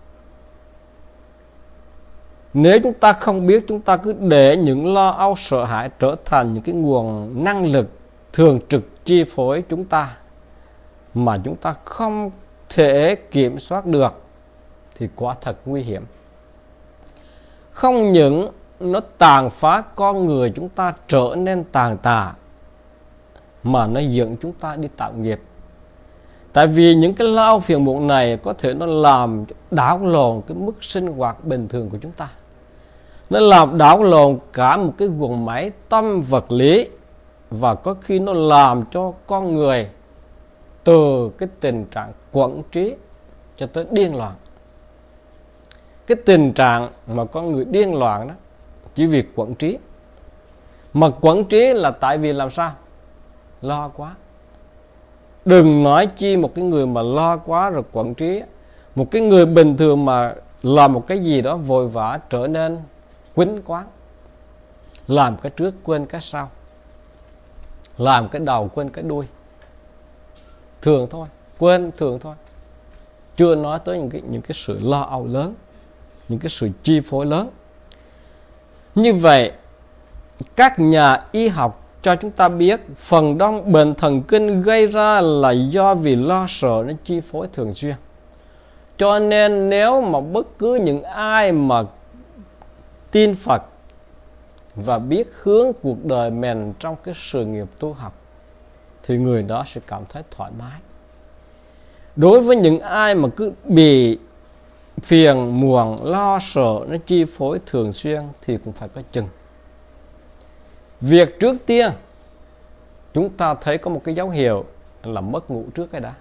Nếu chúng ta không biết, chúng ta cứ để những lo âu sợ hãi trở thành những cái nguồn năng lực thường trực chi phối chúng ta, mà chúng ta không thể kiểm soát được, thì quả thật nguy hiểm. Không những nó tàn phá con người chúng ta trở nên tàn tạ, mà nó dẫn chúng ta đi tạo nghiệp. Tại vì những cái lo âu phiền muộn này có thể nó làm đảo lộn cái mức sinh hoạt bình thường của chúng ta. Nó làm đảo lộn cả một cái guồng máy tâm vật lý, và có khi nó làm cho con người từ cái tình trạng quẫn trí cho tới điên loạn. Cái tình trạng mà con người điên loạn đó chỉ vì quẫn trí. Mà quẫn trí là tại vì làm sao? Lo quá. Đừng nói chi một cái người mà lo quá rồi quẫn trí. Một cái người bình thường mà làm một cái gì đó vội vã trở nên quýnh quáng, làm cái trước quên cái sau, làm cái đầu quên cái đuôi. Thường thôi, quên thường thôi. Chưa nói tới những cái, những cái sự lo âu lớn, những cái sự chi phối lớn. Như vậy, các nhà y học cho chúng ta biết phần đông bệnh thần kinh gây ra là do vì lo sợ nó chi phối thường xuyên. Cho nên nếu mà bất cứ những ai mà tin Phật và biết hướng cuộc đời mình trong cái sự nghiệp tu học, thì người đó sẽ cảm thấy thoải mái. Đối với những ai mà cứ bị phiền muộn, lo sợ nó chi phối thường xuyên thì cũng phải có chừng. Việc trước tiên chúng ta thấy có một cái dấu hiệu là mất ngủ trước cái đã.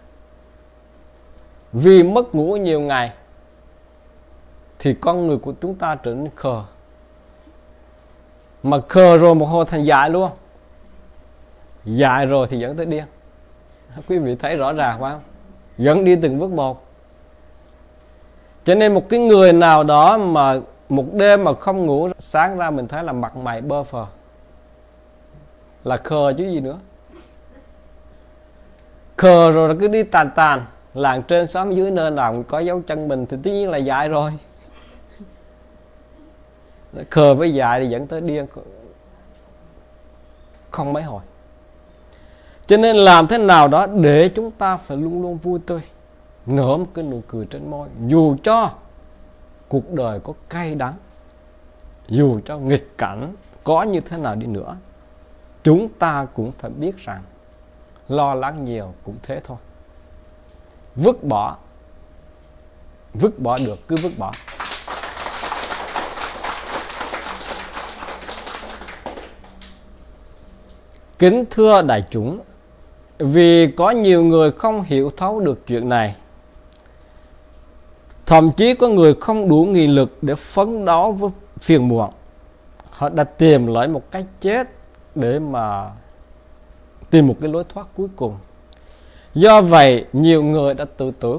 Vì mất ngủ nhiều ngày thì con người của chúng ta trở nên khờ. Mà khờ rồi một hồi thành dại luôn. Dại rồi thì dẫn tới điên. Quý vị thấy rõ ràng phải không? Dẫn đi từng bước một. Cho nên một cái người nào đó mà một đêm mà không ngủ, sáng ra mình thấy là mặt mày bơ phờ, là khờ chứ gì nữa. Khờ rồi cứ đi tàn tàn, làng trên xóm dưới nơi nào có dấu chân mình thì tất nhiên là dại rồi. Khờ với dại thì dẫn tới điên không mấy hồi. Cho nên làm thế nào đó để chúng ta phải luôn luôn vui tươi, nở một cái nụ cười trên môi, dù cho cuộc đời có cay đắng, dù cho nghịch cảnh có như thế nào đi nữa, chúng ta cũng phải biết rằng lo lắng nhiều cũng thế thôi. Vứt bỏ, vứt bỏ được cứ vứt bỏ. Kính thưa đại chúng, vì có nhiều người không hiểu thấu được chuyện này, thậm chí có người không đủ nghị lực để phấn đấu với phiền muộn, họ đã tìm lấy một cách chết để mà tìm một cái lối thoát cuối cùng. Do vậy nhiều người đã tự tử.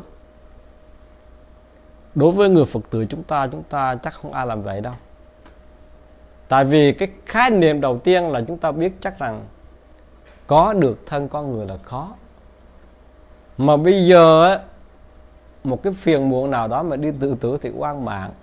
Đối với người Phật tử chúng ta, chúng ta chắc không ai làm vậy đâu. Tại vì cái khái niệm đầu tiên là chúng ta biết chắc rằng có được thân con người là khó. Mà bây giờ một cái phiền muộn nào đó mà đi tự tử thì oan mạng.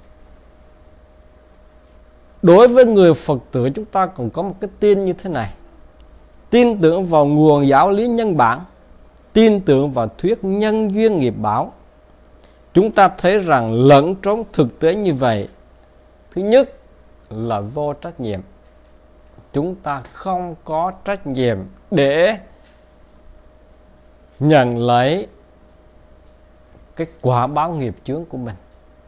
Đối với người Phật tử chúng ta còn có một cái tin như thế này: tin tưởng vào nguồn giáo lý nhân bản, tin tưởng vào thuyết nhân duyên nghiệp báo. Chúng ta thấy rằng lẫn trốn thực tế như vậy, thứ nhất là vô trách nhiệm. Chúng ta không có trách nhiệm để nhận lấy cái quả báo nghiệp chướng của mình.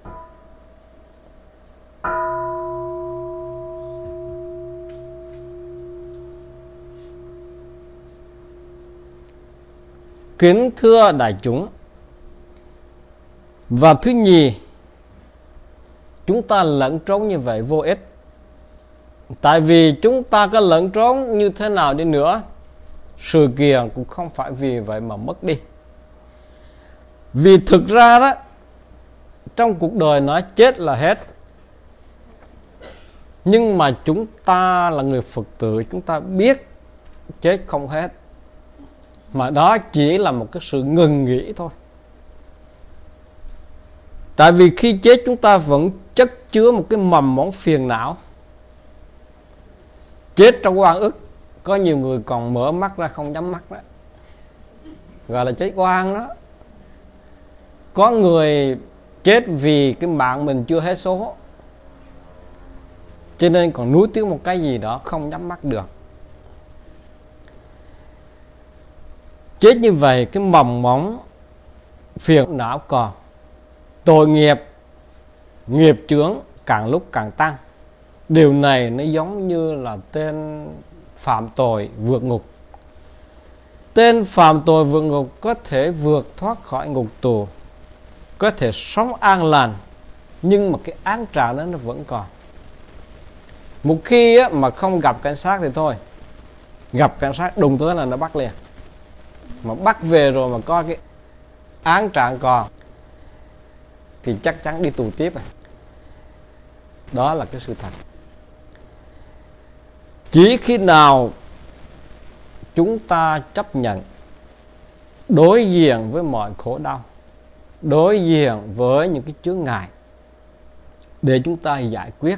Kính thưa đại chúng, và thứ nhì, chúng ta lẫn trốn như vậy vô ích. Tại vì chúng ta có lẫn trốn như thế nào đi nữa, sự kiện cũng không phải vì vậy mà mất đi. Vì thực ra đó, trong cuộc đời nói chết là hết. Nhưng mà chúng ta là người Phật tử, chúng ta biết chết không hết, mà đó chỉ là một cái sự ngừng nghỉ thôi. Tại vì khi chết chúng ta vẫn chất chứa một cái mầm mống phiền não. Chết trong oan ức, có nhiều người còn mở mắt ra không nhắm mắt đó, gọi là chết oan đó. Có người chết vì cái mạng mình chưa hết số, cho nên còn nuối tiếc một cái gì đó không nhắm mắt được. Chết như vậy cái mầm mống phiền não còn, tội nghiệp, nghiệp chướng càng lúc càng tăng. Điều này nó giống như là tên phạm tội vượt ngục. Tên phạm tội vượt ngục có thể vượt thoát khỏi ngục tù, có thể sống an lành, nhưng mà cái án trả đó nó vẫn còn. Một khi á, mà không gặp cảnh sát thì thôi, gặp cảnh sát đùng tới là nó bắt liền. Mà bắt về rồi mà có cái án trạng còn thì chắc chắn đi tù tiếp. Đó là cái sự thật. Chỉ khi nào chúng ta chấp nhận đối diện với mọi khổ đau, đối diện với những cái chướng ngại để chúng ta giải quyết,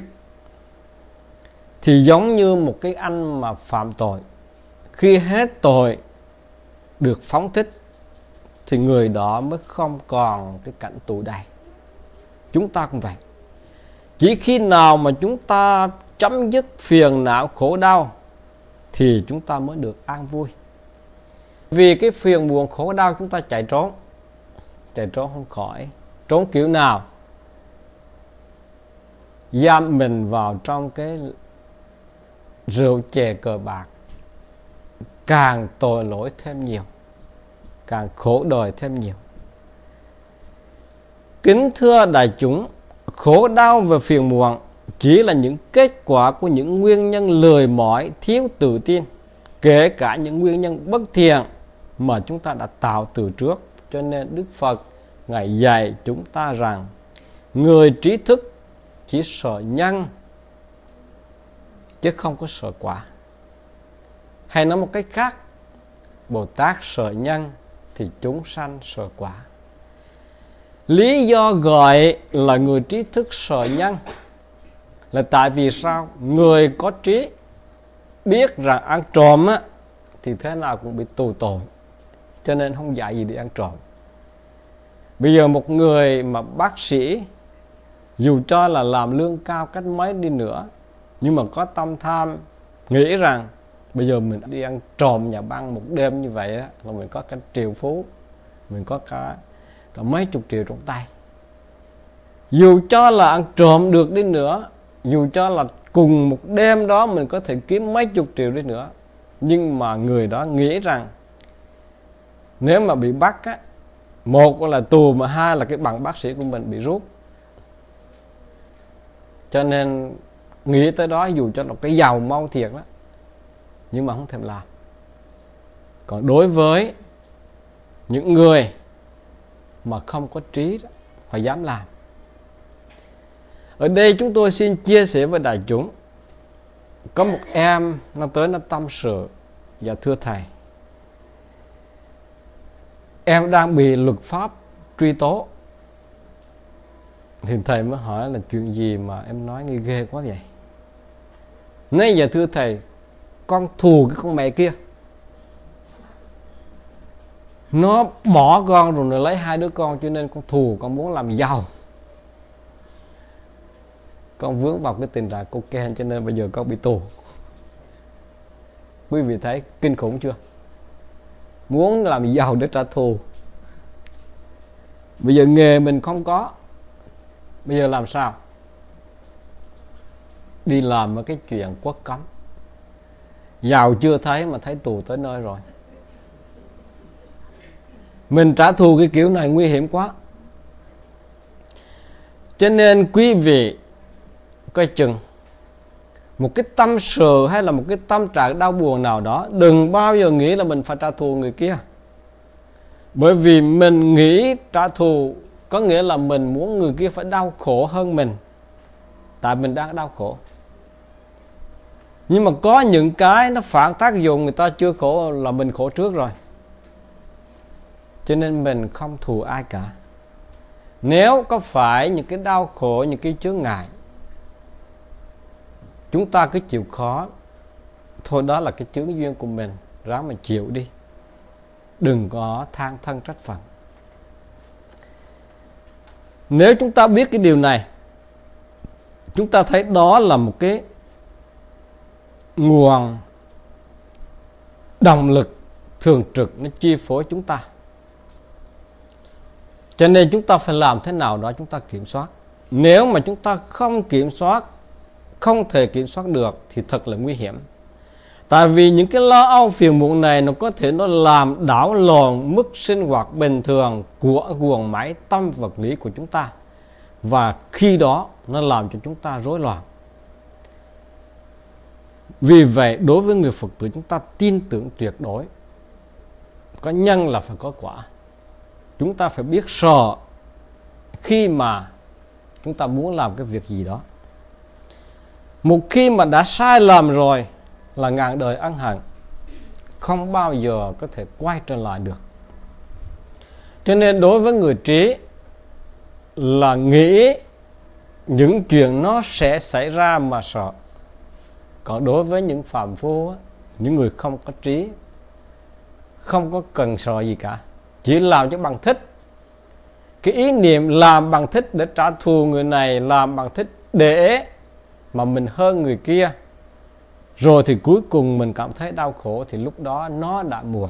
thì giống như một cái anh mà phạm tội, khi hết tội được phóng thích thì người đó mới không còn cái cảnh tù đầy. Chúng ta cũng vậy. Chỉ khi nào mà chúng ta chấm dứt phiền não khổ đau thì chúng ta mới được an vui. Vì cái phiền buồn khổ đau chúng ta chạy trốn, chạy trốn không khỏi. Trốn kiểu nào? Giam mình vào trong cái rượu chè cờ bạc, càng tội lỗi thêm nhiều, càng khổ đời thêm nhiều. Kính thưa đại chúng, khổ đau và phiền muộn chỉ là những kết quả của những nguyên nhân lười mỏi, thiếu tự tin, kể cả những nguyên nhân bất thiện mà chúng ta đã tạo từ trước. Cho nên Đức Phật Ngài dạy chúng ta rằng người trí thức chỉ sợ nhân chứ không có sợ quả. Hay nói một cách khác, Bồ Tát sợ nhân thì chúng sanh sợ quả. Lý do gọi là người trí thức sợ nhân là tại vì sao? Người có trí biết rằng ăn trộm á, thì thế nào cũng bị tù tội, cho nên không dạy gì để ăn trộm. Bây giờ một người mà bác sĩ, dù cho là làm lương cao cách mấy đi nữa, nhưng mà có tâm tham, nghĩ rằng bây giờ mình đi ăn trộm nhà băng một đêm như vậy á, là mình có cả triệu phú, mình có cả, cả mấy chục triệu trong tay. Dù cho là ăn trộm được đi nữa, dù cho là cùng một đêm đó mình có thể kiếm mấy chục triệu đi nữa, nhưng mà người đó nghĩ rằng nếu mà bị bắt á, một là tù, mà hai là cái bằng bác sĩ của mình bị rút. Cho nên nghĩ tới đó, dù cho là cái giàu mau thiệt đó, nhưng mà không thèm làm. Còn đối với những người mà không có trí đó, họ dám làm. Ở đây chúng tôi xin chia sẻ với đại chúng. Có một em nó tới nó tâm sự: dạ thưa thầy, em đang bị luật pháp truy tố. Thì thầy mới hỏi là chuyện gì mà em nói nghe ghê quá vậy? Nói dạ thưa thầy, con thù cái con mẹ kia, nó bỏ con rồi nó lấy hai đứa con, cho nên con thù, con muốn làm giàu. Con vướng vào cái tình trạng cocaine, cho nên bây giờ con bị tù. Quý vị thấy kinh khủng chưa? Muốn làm giàu để trả thù. Bây giờ nghề mình không có, bây giờ làm sao? Đi làm một cái chuyện quốc cấm. Giàu chưa thấy mà thấy tù tới nơi rồi. Mình trả thù cái kiểu này nguy hiểm quá. Cho nên quý vị coi chừng, một cái tâm sự hay là một cái tâm trạng đau buồn nào đó, đừng bao giờ nghĩ là mình phải trả thù người kia. Bởi vì mình nghĩ trả thù có nghĩa là mình muốn người kia phải đau khổ hơn mình, tại mình đang đau khổ. Nhưng mà có những cái nó phản tác dụng, người ta chưa khổ là mình khổ trước rồi. Cho nên mình không thù ai cả. Nếu có phải những cái đau khổ, những cái chướng ngại, chúng ta cứ chịu khó. Thôi đó là cái chướng duyên của mình, ráng mà chịu đi. Đừng có than thân trách phận. Nếu chúng ta biết cái điều này, chúng ta thấy đó là một cái nguồn động lực thường trực nó chi phối chúng ta. Cho nên chúng ta phải làm thế nào đó chúng ta kiểm soát. Nếu mà chúng ta không kiểm soát, không thể kiểm soát được thì thật là nguy hiểm. Tại vì những cái lo âu phiền muộn này nó có thể nó làm đảo lộn mức sinh hoạt bình thường của guồng máy tâm vật lý của chúng ta. Và khi đó nó làm cho chúng ta rối loạn. Vì vậy đối với người Phật tử chúng ta tin tưởng tuyệt đối. Có nhân là phải có quả. Chúng ta phải biết sợ khi mà chúng ta muốn làm cái việc gì đó. Một khi mà đã sai lầm rồi là ngàn đời ân hận, không bao giờ có thể quay trở lại được. Cho nên đối với người trí là nghĩ những chuyện nó sẽ xảy ra mà sợ. Còn đối với những phàm phu, những người không có trí, không có cần sợ gì cả, chỉ làm cho bằng thích. Cái ý niệm làm bằng thích để trả thù người này, làm bằng thích để mà mình hơn người kia, rồi thì cuối cùng mình cảm thấy đau khổ, thì lúc đó nó đã muộn.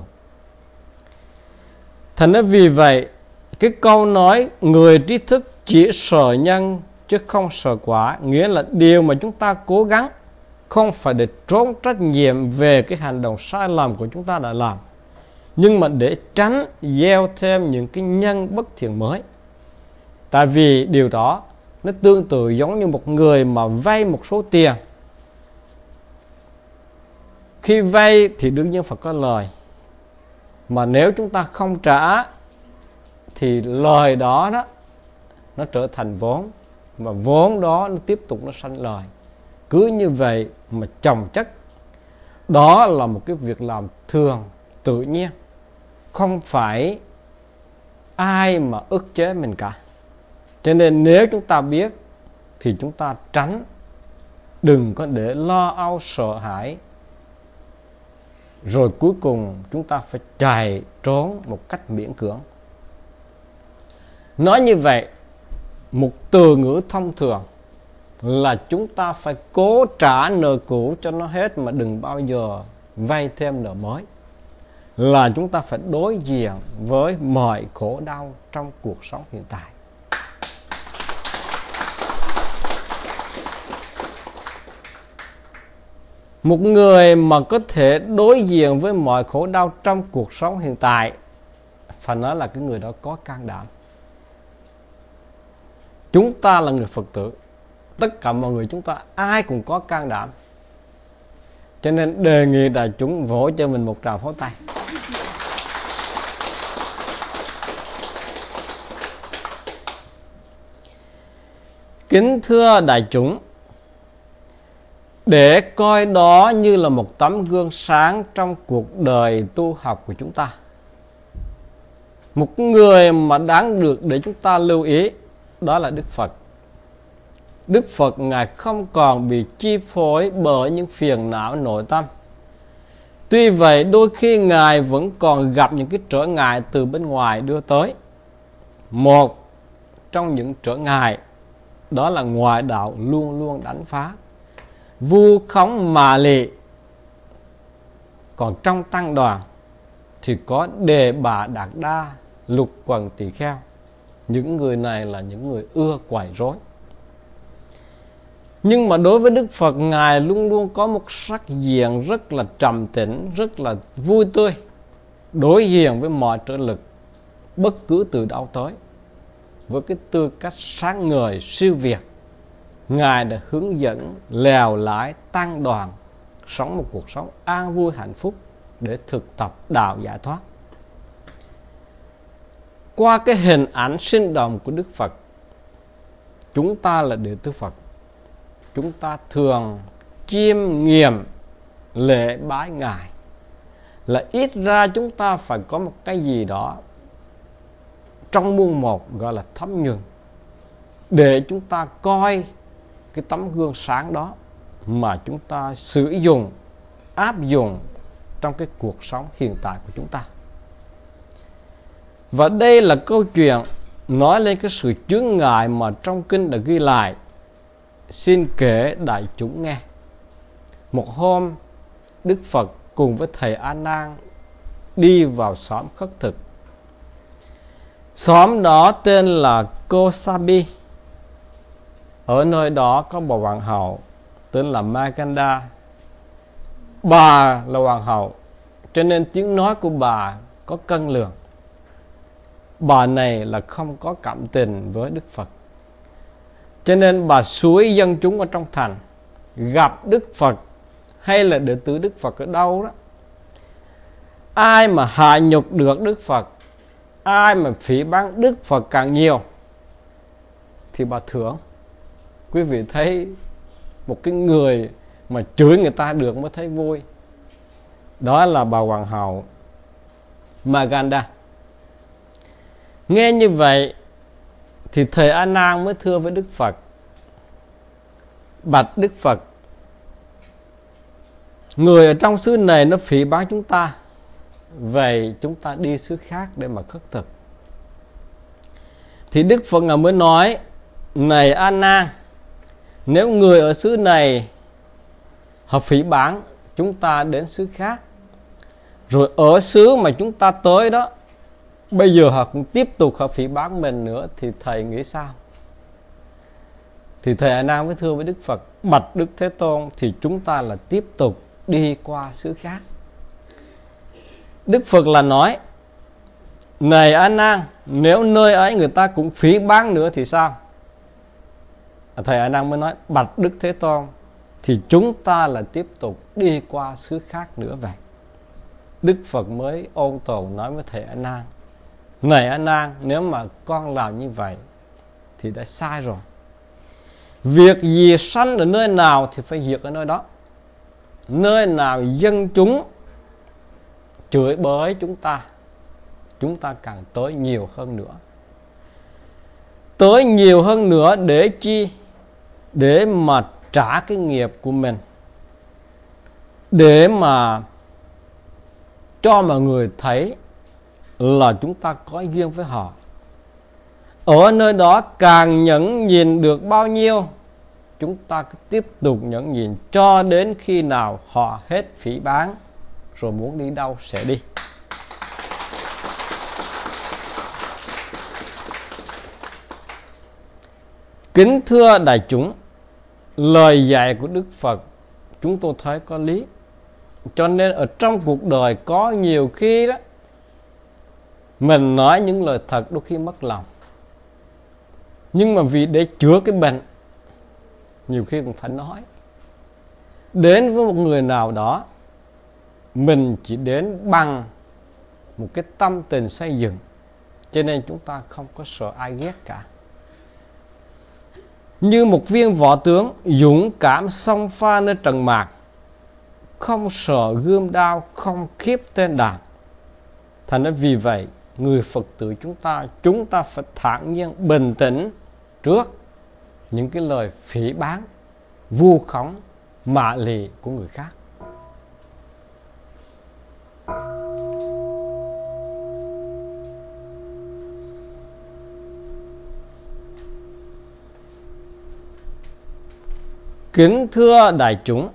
Thành ra vì vậy, cái câu nói người trí thức chỉ sợ nhân chứ không sợ quả, nghĩa là điều mà chúng ta cố gắng không phải để trốn trách nhiệm về cái hành động sai lầm của chúng ta đã làm, nhưng mà để tránh gieo thêm những cái nhân bất thiện mới. Tại vì điều đó nó tương tự giống như một người mà vay một số tiền. Khi vay thì đương nhiên phải có lời, mà nếu chúng ta không trả thì lời đó đó nó trở thành vốn, và vốn đó nó tiếp tục nó sanh lời. Cứ như vậy mà chồng chất. Đó là một cái việc làm thường, tự nhiên, không phải ai mà ức chế mình cả. Cho nên nếu chúng ta biết thì chúng ta tránh, đừng có để lo âu sợ hãi, rồi cuối cùng chúng ta phải chạy trốn một cách miễn cưỡng. Nói như vậy, một từ ngữ thông thường là chúng ta phải cố trả nợ cũ cho nó hết, mà đừng bao giờ vay thêm nợ mới. Là chúng ta phải đối diện với mọi khổ đau trong cuộc sống hiện tại. Một người mà có thể đối diện với mọi khổ đau trong cuộc sống hiện tại, phải nói là cái người đó có can đảm. Chúng ta là người Phật tử, tất cả mọi người chúng ta ai cũng có can đảm. Cho nên đề nghị đại chúng vỗ cho mình một tràng pháo tay. Kính thưa đại chúng, để coi đó như là một tấm gương sáng trong cuộc đời tu học của chúng ta, một người mà đáng được để chúng ta lưu ý, đó là Đức Phật. Đức Phật Ngài không còn bị chi phối bởi những phiền não nội tâm. Tuy vậy đôi khi Ngài vẫn còn gặp những cái trở ngại từ bên ngoài đưa tới. Một trong những trở ngại đó là ngoại đạo luôn luôn đánh phá, vu khống mà lị. Còn trong tăng đoàn thì có Đề Bà Đạt Đa, Lục Quần Tỳ Kheo. Những người này là những người ưa quấy rối. Nhưng mà đối với Đức Phật, Ngài luôn luôn có một sắc diện rất là trầm tĩnh, rất là vui tươi, đối diện với mọi trở lực, bất cứ từ đâu tới. Với cái tư cách sáng ngời siêu việt, Ngài đã hướng dẫn lèo lái tăng đoàn sống một cuộc sống an vui hạnh phúc để thực tập đạo giải thoát. Qua cái hình ảnh sinh động của Đức Phật, chúng ta là đệ tử Phật, chúng ta thường chiêm nghiệm lễ bái Ngài, là ít ra chúng ta phải có một cái gì đó trong muôn một gọi là thấm nhuần, để chúng ta coi cái tấm gương sáng đó mà chúng ta sử dụng, áp dụng trong cái cuộc sống hiện tại của chúng ta. Và đây là câu chuyện nói lên cái sự chướng ngại mà trong kinh đã ghi lại. Xin kể đại chúng nghe. Một hôm, Đức Phật cùng với thầy A Nan đi vào xóm khất thực. Xóm đó tên là Kosabi. Ở nơi đó có bà hoàng hậu tên là Maganda. Bà là hoàng hậu, cho nên tiếng nói của bà có cân lượng. Bà này là không có cảm tình với Đức Phật, cho nên bà xúi dân chúng ở trong thành gặp Đức Phật hay là đệ tử Đức Phật ở đâu đó, ai mà hạ nhục được Đức Phật, ai mà phỉ báng Đức Phật càng nhiều thì bà thưởng. Quý vị thấy một cái người mà chửi người ta được mới thấy vui. Đó là bà hoàng hậu Maganda. Nghe như vậy thì thầy A Nan mới thưa với Đức Phật: bạch Đức Phật, người ở trong xứ này nó phỉ báng chúng ta, vậy chúng ta đi xứ khác để mà khất thực. Thì Đức Phật ngài mới nói: này A Nan, nếu người ở xứ này họ phỉ báng, chúng ta đến xứ khác, rồi ở xứ mà chúng ta tới đó bây giờ họ cũng tiếp tục họ phỉ báng mình nữa, thì thầy nghĩ sao? Thì thầy A Nan mới thưa với Đức Phật: bạch Đức Thế Tôn, thì chúng ta là tiếp tục đi qua xứ khác. Đức Phật là nói: này A Nan, nếu nơi ấy người ta cũng phỉ báng nữa thì sao? Thầy A Nan mới nói: bạch Đức Thế Tôn, thì chúng ta lại tiếp tục đi qua xứ khác nữa vậy. Đức Phật mới ôn tồn nói với thầy A Nan: này A Nan, nếu mà con làm như vậy thì đã sai rồi. Việc gì sanh ở nơi nào thì phải diệt ở nơi đó. Nơi nào dân chúng chửi bới chúng ta, chúng ta càng tới nhiều hơn nữa. Tới nhiều hơn nữa để chi? Để mà trả cái nghiệp của mình, để mà cho mọi người thấy là chúng ta có duyên với họ. Ở nơi đó càng nhẫn nhịn được bao nhiêu, chúng ta cứ tiếp tục nhẫn nhịn cho đến khi nào họ hết phỉ báng, rồi muốn đi đâu sẽ đi. Kính thưa đại chúng, lời dạy của Đức Phật chúng tôi thấy có lý. Cho nên ở trong cuộc đời có nhiều khi đó, mình nói những lời thật đôi khi mất lòng. Nhưng mà vì để chữa cái bệnh, nhiều khi cũng phải nói. Đến với một người nào đó, mình chỉ đến bằng một cái tâm tình xây dựng, cho nên chúng ta không có sợ ai ghét cả. Như một viên võ tướng dũng cảm xông pha nơi trận mạc, không sợ gươm đao, không khiếp tên đạn. Thành ra vì vậy, người Phật tử chúng ta, chúng ta phải thản nhiên, bình tĩnh trước những cái lời phỉ báng, vu khống, mạ lị của người khác. Kính thưa đại chúng,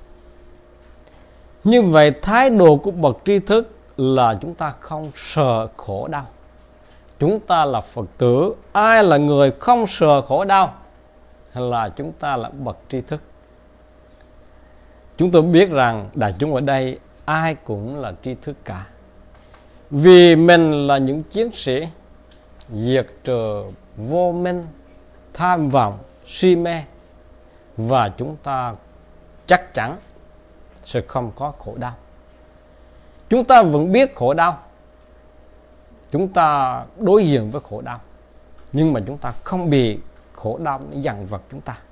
như vậy thái độ của bậc tri thức là chúng ta không sợ khổ đau. Chúng ta là Phật tử, ai là người không sợ khổ đau? Là chúng ta là bậc tri thức. Chúng tôi biết rằng đại chúng ở đây ai cũng là tri thức cả. Vì mình là những chiến sĩ diệt trừ vô minh, tham vọng, si mê, và chúng ta chắc chắn sẽ không có khổ đau. Chúng ta vẫn biết khổ đau, chúng ta đối diện với khổ đau, nhưng mà chúng ta không bị khổ đau dằn vặt chúng ta.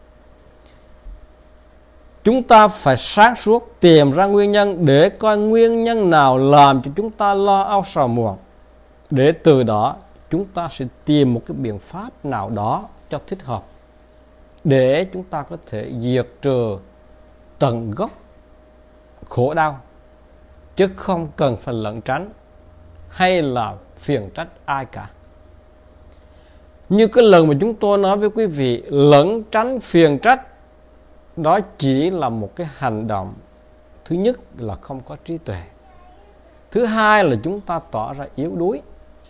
Chúng ta phải sáng suốt tìm ra nguyên nhân, để coi nguyên nhân nào làm cho chúng ta lo âu sầu muộn, để từ đó chúng ta sẽ tìm một cái biện pháp nào đó cho thích hợp, để chúng ta có thể diệt trừ tận gốc khổ đau, chứ không cần phải lẩn tránh hay là phiền trách ai cả. Như cái lần mà chúng tôi nói với quý vị, lẩn tránh phiền trách đó chỉ là một cái hành động, thứ nhất là không có trí tuệ, thứ hai là chúng ta tỏ ra yếu đuối.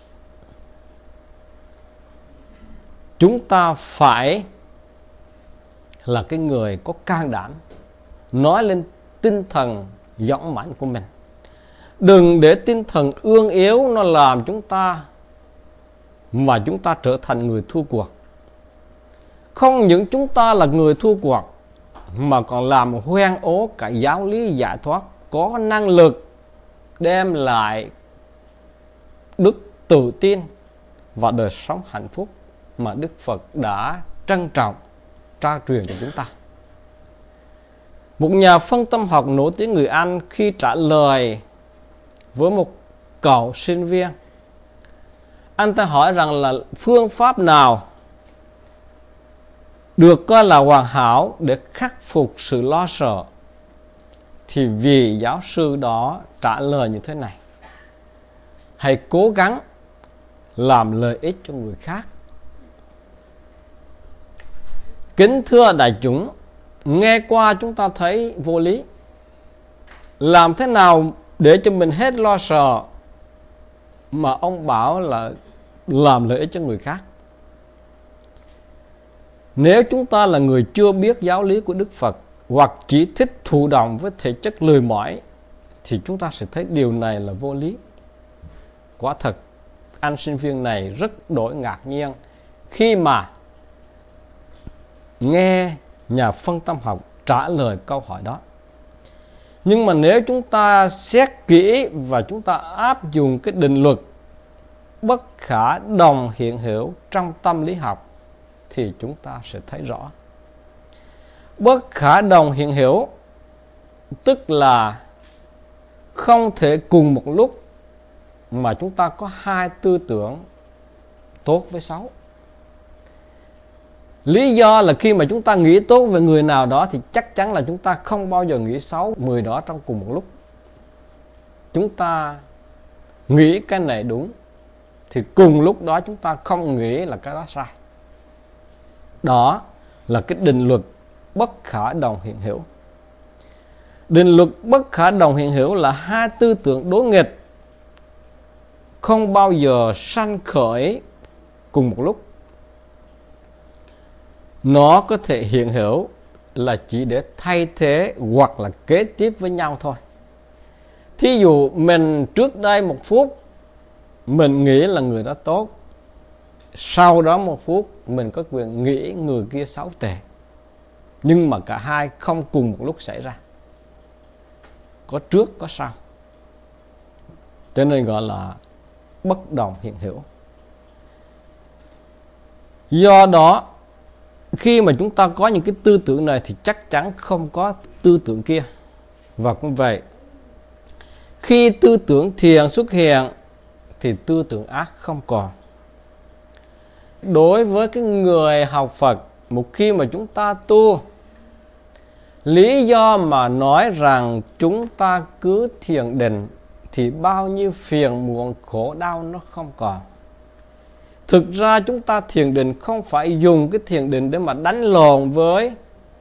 Chúng ta phải là cái người có can đảm, nói lên tinh thần dũng mãnh của mình. Đừng để tinh thần ương yếu nó làm chúng ta mà chúng ta trở thành người thua cuộc. Không những chúng ta là người thua cuộc, mà còn làm hoen ố cả giáo lý giải thoát có năng lực đem lại đức tự tin và đời sống hạnh phúc mà Đức Phật đã trân trọng trao truyền cho chúng ta. Một nhà phân tâm học nổi tiếng người Anh khi trả lời với một cậu sinh viên, anh ta hỏi rằng là phương pháp nào được coi là hoàn hảo để khắc phục sự lo sợ, thì vị giáo sư đó trả lời như thế này: hãy cố gắng làm lợi ích cho người khác. Kính thưa đại chúng, nghe qua chúng ta thấy vô lý. Làm thế nào để cho mình hết lo sợ mà ông bảo là làm lợi ích cho người khác? Nếu chúng ta là người chưa biết giáo lý của Đức Phật, hoặc chỉ thích thụ động với thể chất lười mỏi, thì chúng ta sẽ thấy điều này là vô lý. Quả thật, anh sinh viên này rất đổi ngạc nhiên khi mà nghe nhà phân tâm học trả lời câu hỏi đó. Nhưng mà nếu chúng ta xét kỹ và chúng ta áp dụng cái định luật bất khả đồng hiện hữu trong tâm lý học thì chúng ta sẽ thấy rõ. Bất khả đồng hiện hữu tức là không thể cùng một lúc mà chúng ta có hai tư tưởng tốt với xấu. Lý do là khi mà chúng ta nghĩ tốt về người nào đó thì chắc chắn là chúng ta không bao giờ nghĩ xấu người đó trong cùng một lúc. Chúng ta nghĩ cái này đúng thì cùng lúc đó chúng ta không nghĩ là cái đó sai. Đó là cái định luật bất khả đồng hiện hữu. Định luật bất khả đồng hiện hữu là hai tư tưởng đối nghịch không bao giờ sanh khởi cùng một lúc. Nó có thể hiện hữu là chỉ để thay thế hoặc là kế tiếp với nhau thôi. Thí dụ mình trước đây một phút mình nghĩ là người đó tốt, sau đó một phút mình có quyền nghĩ người kia xấu tệ. Nhưng mà cả hai không cùng một lúc xảy ra, có trước có sau, cho nên gọi là bất đồng hiện hữu. Do đó khi mà chúng ta có những cái tư tưởng này thì chắc chắn không có tư tưởng kia. Và cũng vậy, khi tư tưởng thiện xuất hiện thì tư tưởng ác không còn. Đối với cái người học Phật, một khi mà chúng ta tu, lý do mà nói rằng chúng ta cứ thiền định thì bao nhiêu phiền muộn khổ đau nó không còn. Thực ra chúng ta thiền định không phải dùng cái thiền định để mà đánh lộn với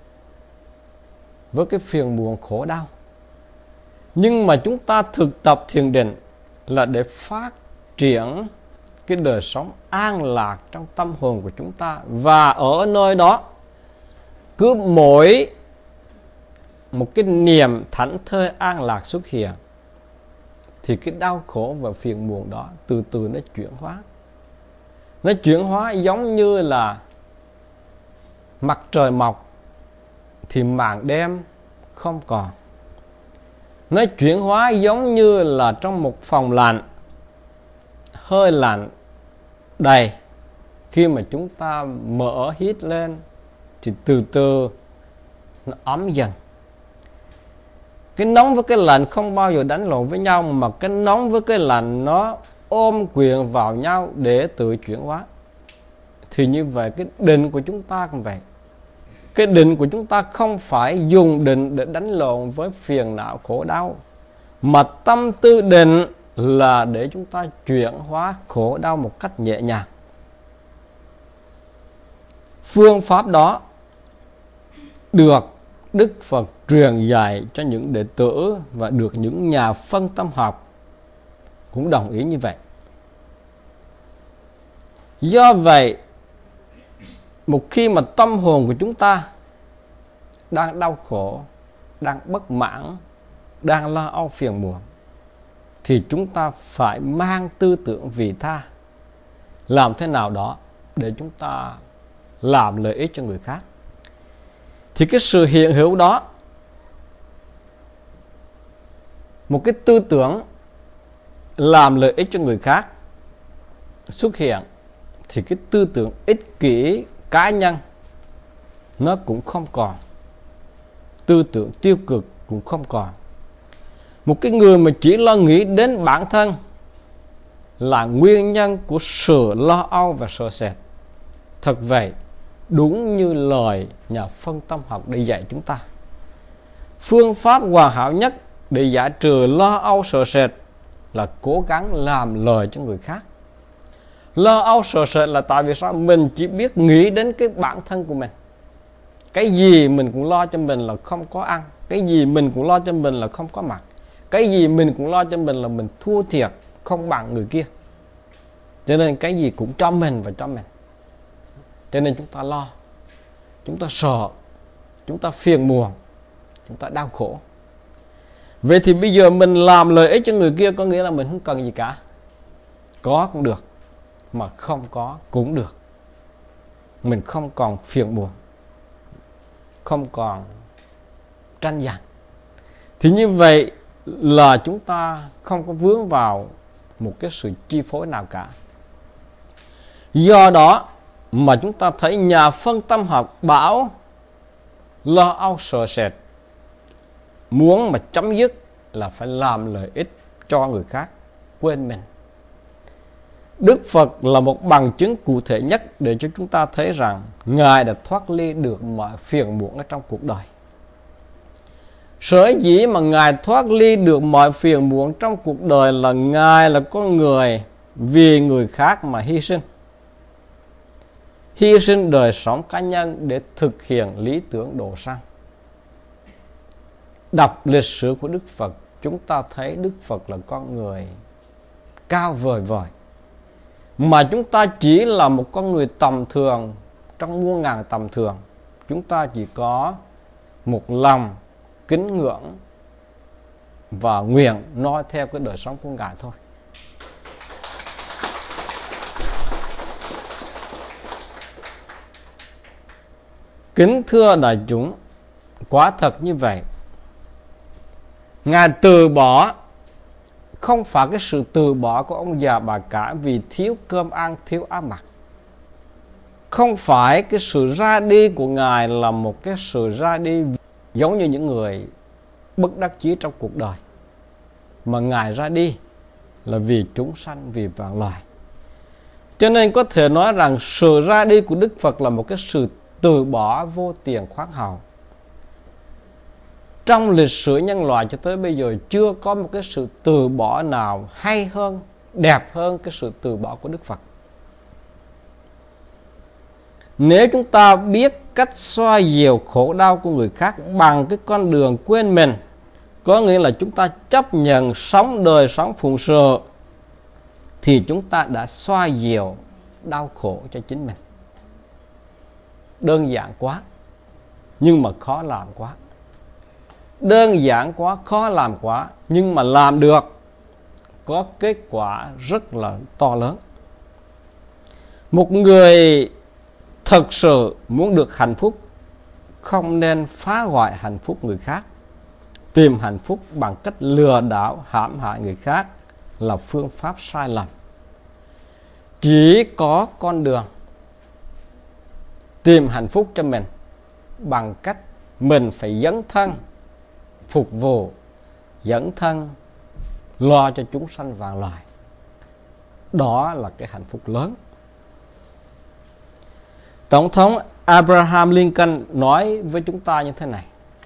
với cái phiền muộn khổ đau. Nhưng mà chúng ta thực tập thiền định là để phát triển cái đời sống an lạc trong tâm hồn của chúng ta. Và ở nơi đó, cứ mỗi một cái niềm thảnh thơi an lạc xuất hiện thì cái đau khổ và phiền muộn đó từ từ nó chuyển hóa. Nó chuyển hóa giống như là mặt trời mọc thì màn đêm không còn. Nó chuyển hóa giống như là trong một phòng lạnh, hơi lạnh đầy, khi mà chúng ta mở hít lên thì từ từ nó ấm dần. Cái nóng với cái lạnh không bao giờ đánh lộn với nhau, mà cái nóng với cái lạnh nó ôm quyện vào nhau để tự chuyển hóa. Thì như vậy cái định của chúng ta cũng vậy. Cái định của chúng ta không phải dùng định để đánh lộn với phiền não khổ đau, mà tâm tư định là để chúng ta chuyển hóa khổ đau một cách nhẹ nhàng. Phương pháp đó được Đức Phật truyền dạy cho những đệ tử và được những nhà phân tâm học cũng đồng ý như vậy. Do vậy, một khi mà tâm hồn của chúng ta đang đau khổ, đang bất mãn, đang lo âu phiền muộn, thì chúng ta phải mang tư tưởng vị tha, làm thế nào đó để chúng ta làm lợi ích cho người khác. Thì cái sự hiện hữu đó, một cái tư tưởng làm lợi ích cho người khác xuất hiện, thì cái tư tưởng ích kỷ cá nhân nó cũng không còn, tư tưởng tiêu cực cũng không còn. Một cái người mà chỉ lo nghĩ đến bản thân là nguyên nhân của sự lo âu và sợ sệt. Thật vậy, đúng như lời nhà phân tâm học để dạy chúng ta, phương pháp hoàn hảo nhất để giải trừ lo âu sợ sệt là cố gắng làm lợi cho người khác. Lo âu sợ sệt là tại vì sao? Mình chỉ biết nghĩ đến cái bản thân của mình. Cái gì mình cũng lo cho mình là không có ăn, cái gì mình cũng lo cho mình là không có mặc, cái gì mình cũng lo cho mình là mình thua thiệt, không bằng người kia. Cho nên cái gì cũng cho mình và cho mình. Cho nên chúng ta lo, chúng ta sợ, chúng ta phiền muộn, chúng ta đau khổ. Vậy thì bây giờ mình làm lợi ích cho người kia có nghĩa là mình không cần gì cả. Có cũng được, mà không có cũng được. Mình không còn phiền muộn, không còn tranh giành. Thì như vậy là chúng ta không có vướng vào một cái sự chi phối nào cả. Do đó mà chúng ta thấy nhà phân tâm học bảo lo âu sợ sệt, muốn mà chấm dứt là phải làm lợi ích cho người khác, quên mình. Đức Phật là một bằng chứng cụ thể nhất để cho chúng ta thấy rằng Ngài đã thoát ly được mọi phiền muộn ở trong cuộc đời. Sở dĩ mà Ngài thoát ly được mọi phiền muộn trong cuộc đời là Ngài là con người vì người khác mà hy sinh. Hy sinh đời sống cá nhân để thực hiện lý tưởng độ sanh. Đọc lịch sử của Đức Phật, chúng ta thấy Đức Phật là con người cao vời vời, mà chúng ta chỉ là một con người tầm thường trong muôn ngàn tầm thường. Chúng ta chỉ có một lòng kính ngưỡng và nguyện noi theo cái đời sống của Ngài thôi. Kính thưa đại chúng, quả thật như vậy. Ngài từ bỏ không phải cái sự từ bỏ của ông già bà cả vì thiếu cơm ăn, thiếu áo mặc. Không phải cái sự ra đi của Ngài là một cái sự ra đi giống như những người bất đắc chí trong cuộc đời, mà Ngài ra đi là vì chúng sanh, vì vạn loài. Cho nên có thể nói rằng sự ra đi của Đức Phật là một cái sự từ bỏ vô tiền khoáng hậu. Trong lịch sử nhân loại cho tới bây giờ chưa có một cái sự từ bỏ nào hay hơn, đẹp hơn cái sự từ bỏ của Đức Phật. Nếu chúng ta biết cách xoa dịu khổ đau của người khác bằng cái con đường quên mình, có nghĩa là chúng ta chấp nhận sống đời sống phụng sự, thì chúng ta đã xoa dịu đau khổ cho chính mình. Đơn giản quá, nhưng mà khó làm quá. Đơn giản quá, khó làm quá, nhưng mà làm được, có kết quả rất là to lớn. Một người thật sự muốn được hạnh phúc không nên phá hoại hạnh phúc người khác. Tìm hạnh phúc bằng cách lừa đảo, hãm hại người khác là phương pháp sai lầm. Chỉ có con đường tìm hạnh phúc cho mình bằng cách mình phải dấn thân phục vụ, dấn thân lo cho chúng sanh vạn loài. Đó là cái hạnh phúc lớn. Tổng thống Abraham Lincoln nói với chúng ta như thế này: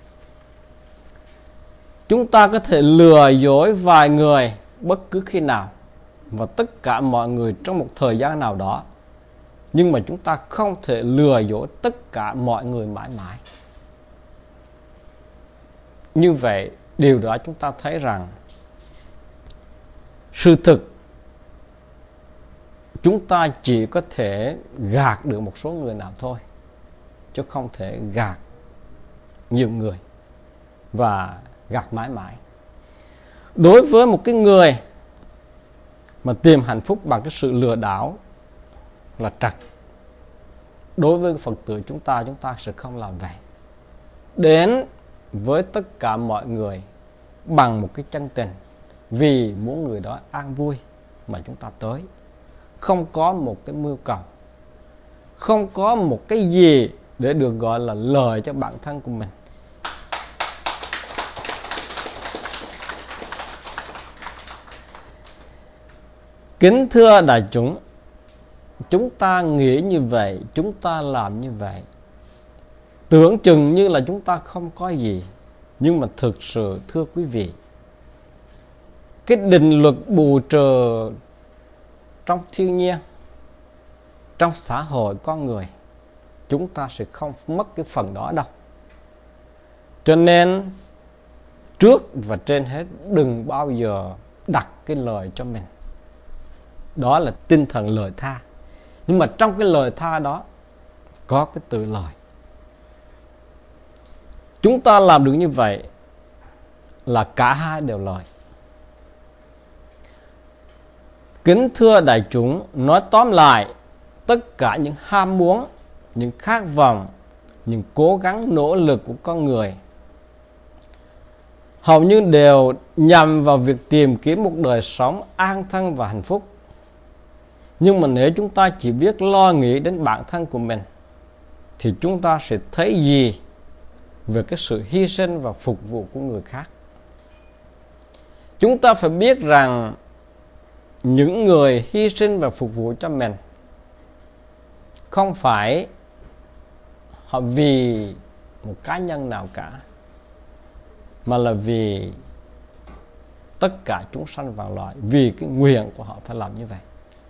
chúng ta có thể lừa dối vài người bất cứ khi nào và tất cả mọi người trong một thời gian nào đó, nhưng mà chúng ta không thể lừa dối tất cả mọi người mãi mãi. Như vậy, điều đó chúng ta thấy rằng sự thực chúng ta chỉ có thể gạt được một số người nào thôi, chứ không thể gạt nhiều người và gạt mãi mãi. Đối với một cái người mà tìm hạnh phúc bằng cái sự lừa đảo là trật. Đối với Phật tử chúng ta, chúng ta sẽ không làm vậy. Đến với tất cả mọi người bằng một cái chân tình, vì muốn người đó an vui mà chúng ta tới. Không có một cái mưu cầu, không có một cái gì để được gọi là lời cho bản thân của mình. Kính thưa đại chúng, chúng ta nghĩ như vậy, chúng ta làm như vậy, tưởng chừng như là chúng ta không có gì. Nhưng mà thực sự thưa quý vị, cái định luật bù trừ trong thiên nhiên, trong xã hội con người, chúng ta sẽ không mất cái phần đó đâu. Cho nên trước và trên hết đừng bao giờ đặt cái lời cho mình. Đó là tinh thần lời tha. Nhưng mà trong cái lời tha đó có cái từ lời. Chúng ta làm được như vậy là cả hai đều lời. Kính thưa đại chúng, nói tóm lại, tất cả những ham muốn, những khát vọng, những cố gắng nỗ lực của con người hầu như đều nhằm vào việc tìm kiếm một đời sống an thân và hạnh phúc. Nhưng mà nếu chúng ta chỉ biết lo nghĩ đến bản thân của mình, thì chúng ta sẽ thấy gì về cái sự hy sinh và phục vụ của người khác? Chúng ta phải biết rằng những người hy sinh và phục vụ cho mình không phải họ vì một cá nhân nào cả, mà là vì tất cả chúng sanh vạn loại, vì cái nguyện của họ phải làm như vậy.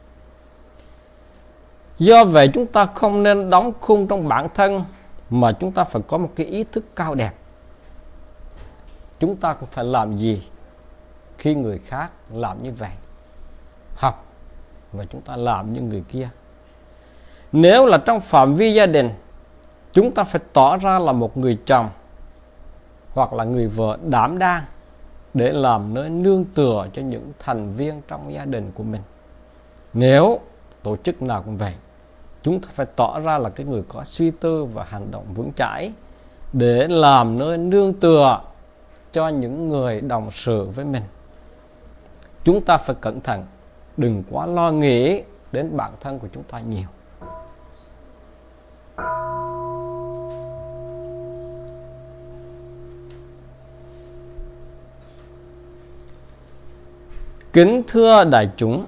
Do vậy chúng ta không nên đóng khung trong bản thân, mà chúng ta phải có một cái ý thức cao đẹp. Chúng ta cũng phải làm gì khi người khác làm như vậy, học và chúng ta làm như người kia. Nếu là trong phạm vi gia đình, chúng ta phải tỏ ra là một người chồng hoặc là người vợ đảm đang để làm nơi nương tựa cho những thành viên trong gia đình của mình. Nếu tổ chức nào cũng vậy, chúng ta phải tỏ ra là cái người có suy tư và hành động vững chãi để làm nơi nương tựa cho những người đồng sự với mình. Chúng ta phải cẩn thận, đừng quá lo nghĩ đến bản thân của chúng ta nhiều. Kính thưa đại chúng,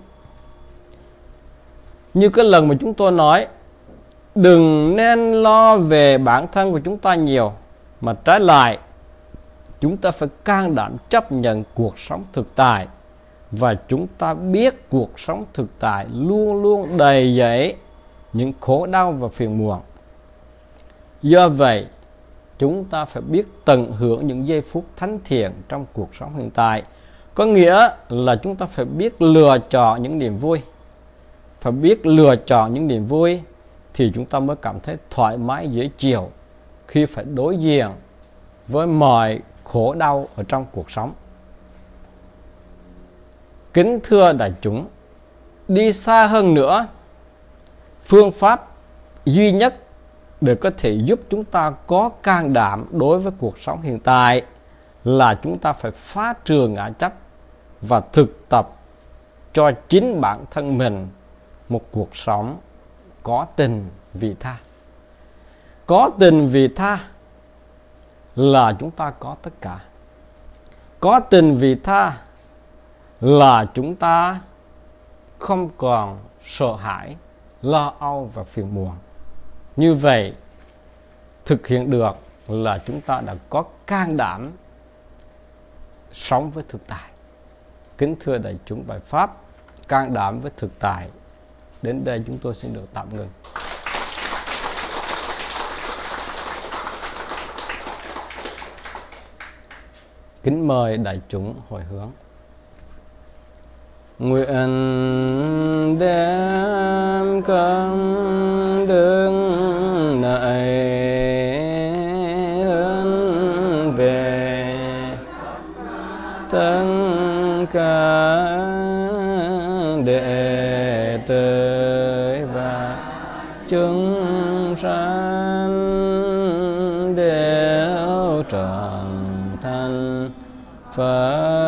như cái lần mà chúng tôi nói, đừng nên lo về bản thân của chúng ta nhiều, mà trái lại chúng ta phải can đảm chấp nhận cuộc sống thực tại, và chúng ta biết cuộc sống thực tại luôn luôn đầy dẫy những khổ đau và phiền muộn. Do vậy, chúng ta phải biết tận hưởng những giây phút thánh thiện trong cuộc sống hiện tại. Có nghĩa là chúng ta phải biết lựa chọn những niềm vui. Phải biết lựa chọn những niềm vui thì chúng ta mới cảm thấy thoải mái dễ chịu khi phải đối diện với mọi khổ đau ở trong cuộc sống. Kính thưa đại chúng, đi xa hơn nữa, phương pháp duy nhất để có thể giúp chúng ta có can đảm đối với cuộc sống hiện tại là chúng ta phải phá trừ ngã chấp và thực tập cho chính bản thân mình một cuộc sống có tình vị tha. Có tình vị tha là chúng ta có tất cả. Có tình vị tha là chúng ta không còn sợ hãi, lo âu và phiền muộn. Như vậy, thực hiện được là chúng ta đã có can đảm sống với thực tại. Kính thưa đại chúng, bài pháp can đảm với thực tại đến đây chúng tôi xin được tạm ngừng. Kính mời đại chúng hồi hướng. Nguyện đem công đức này hướng về tất cả đệ tử và chúng sanh đều trọn thành Phật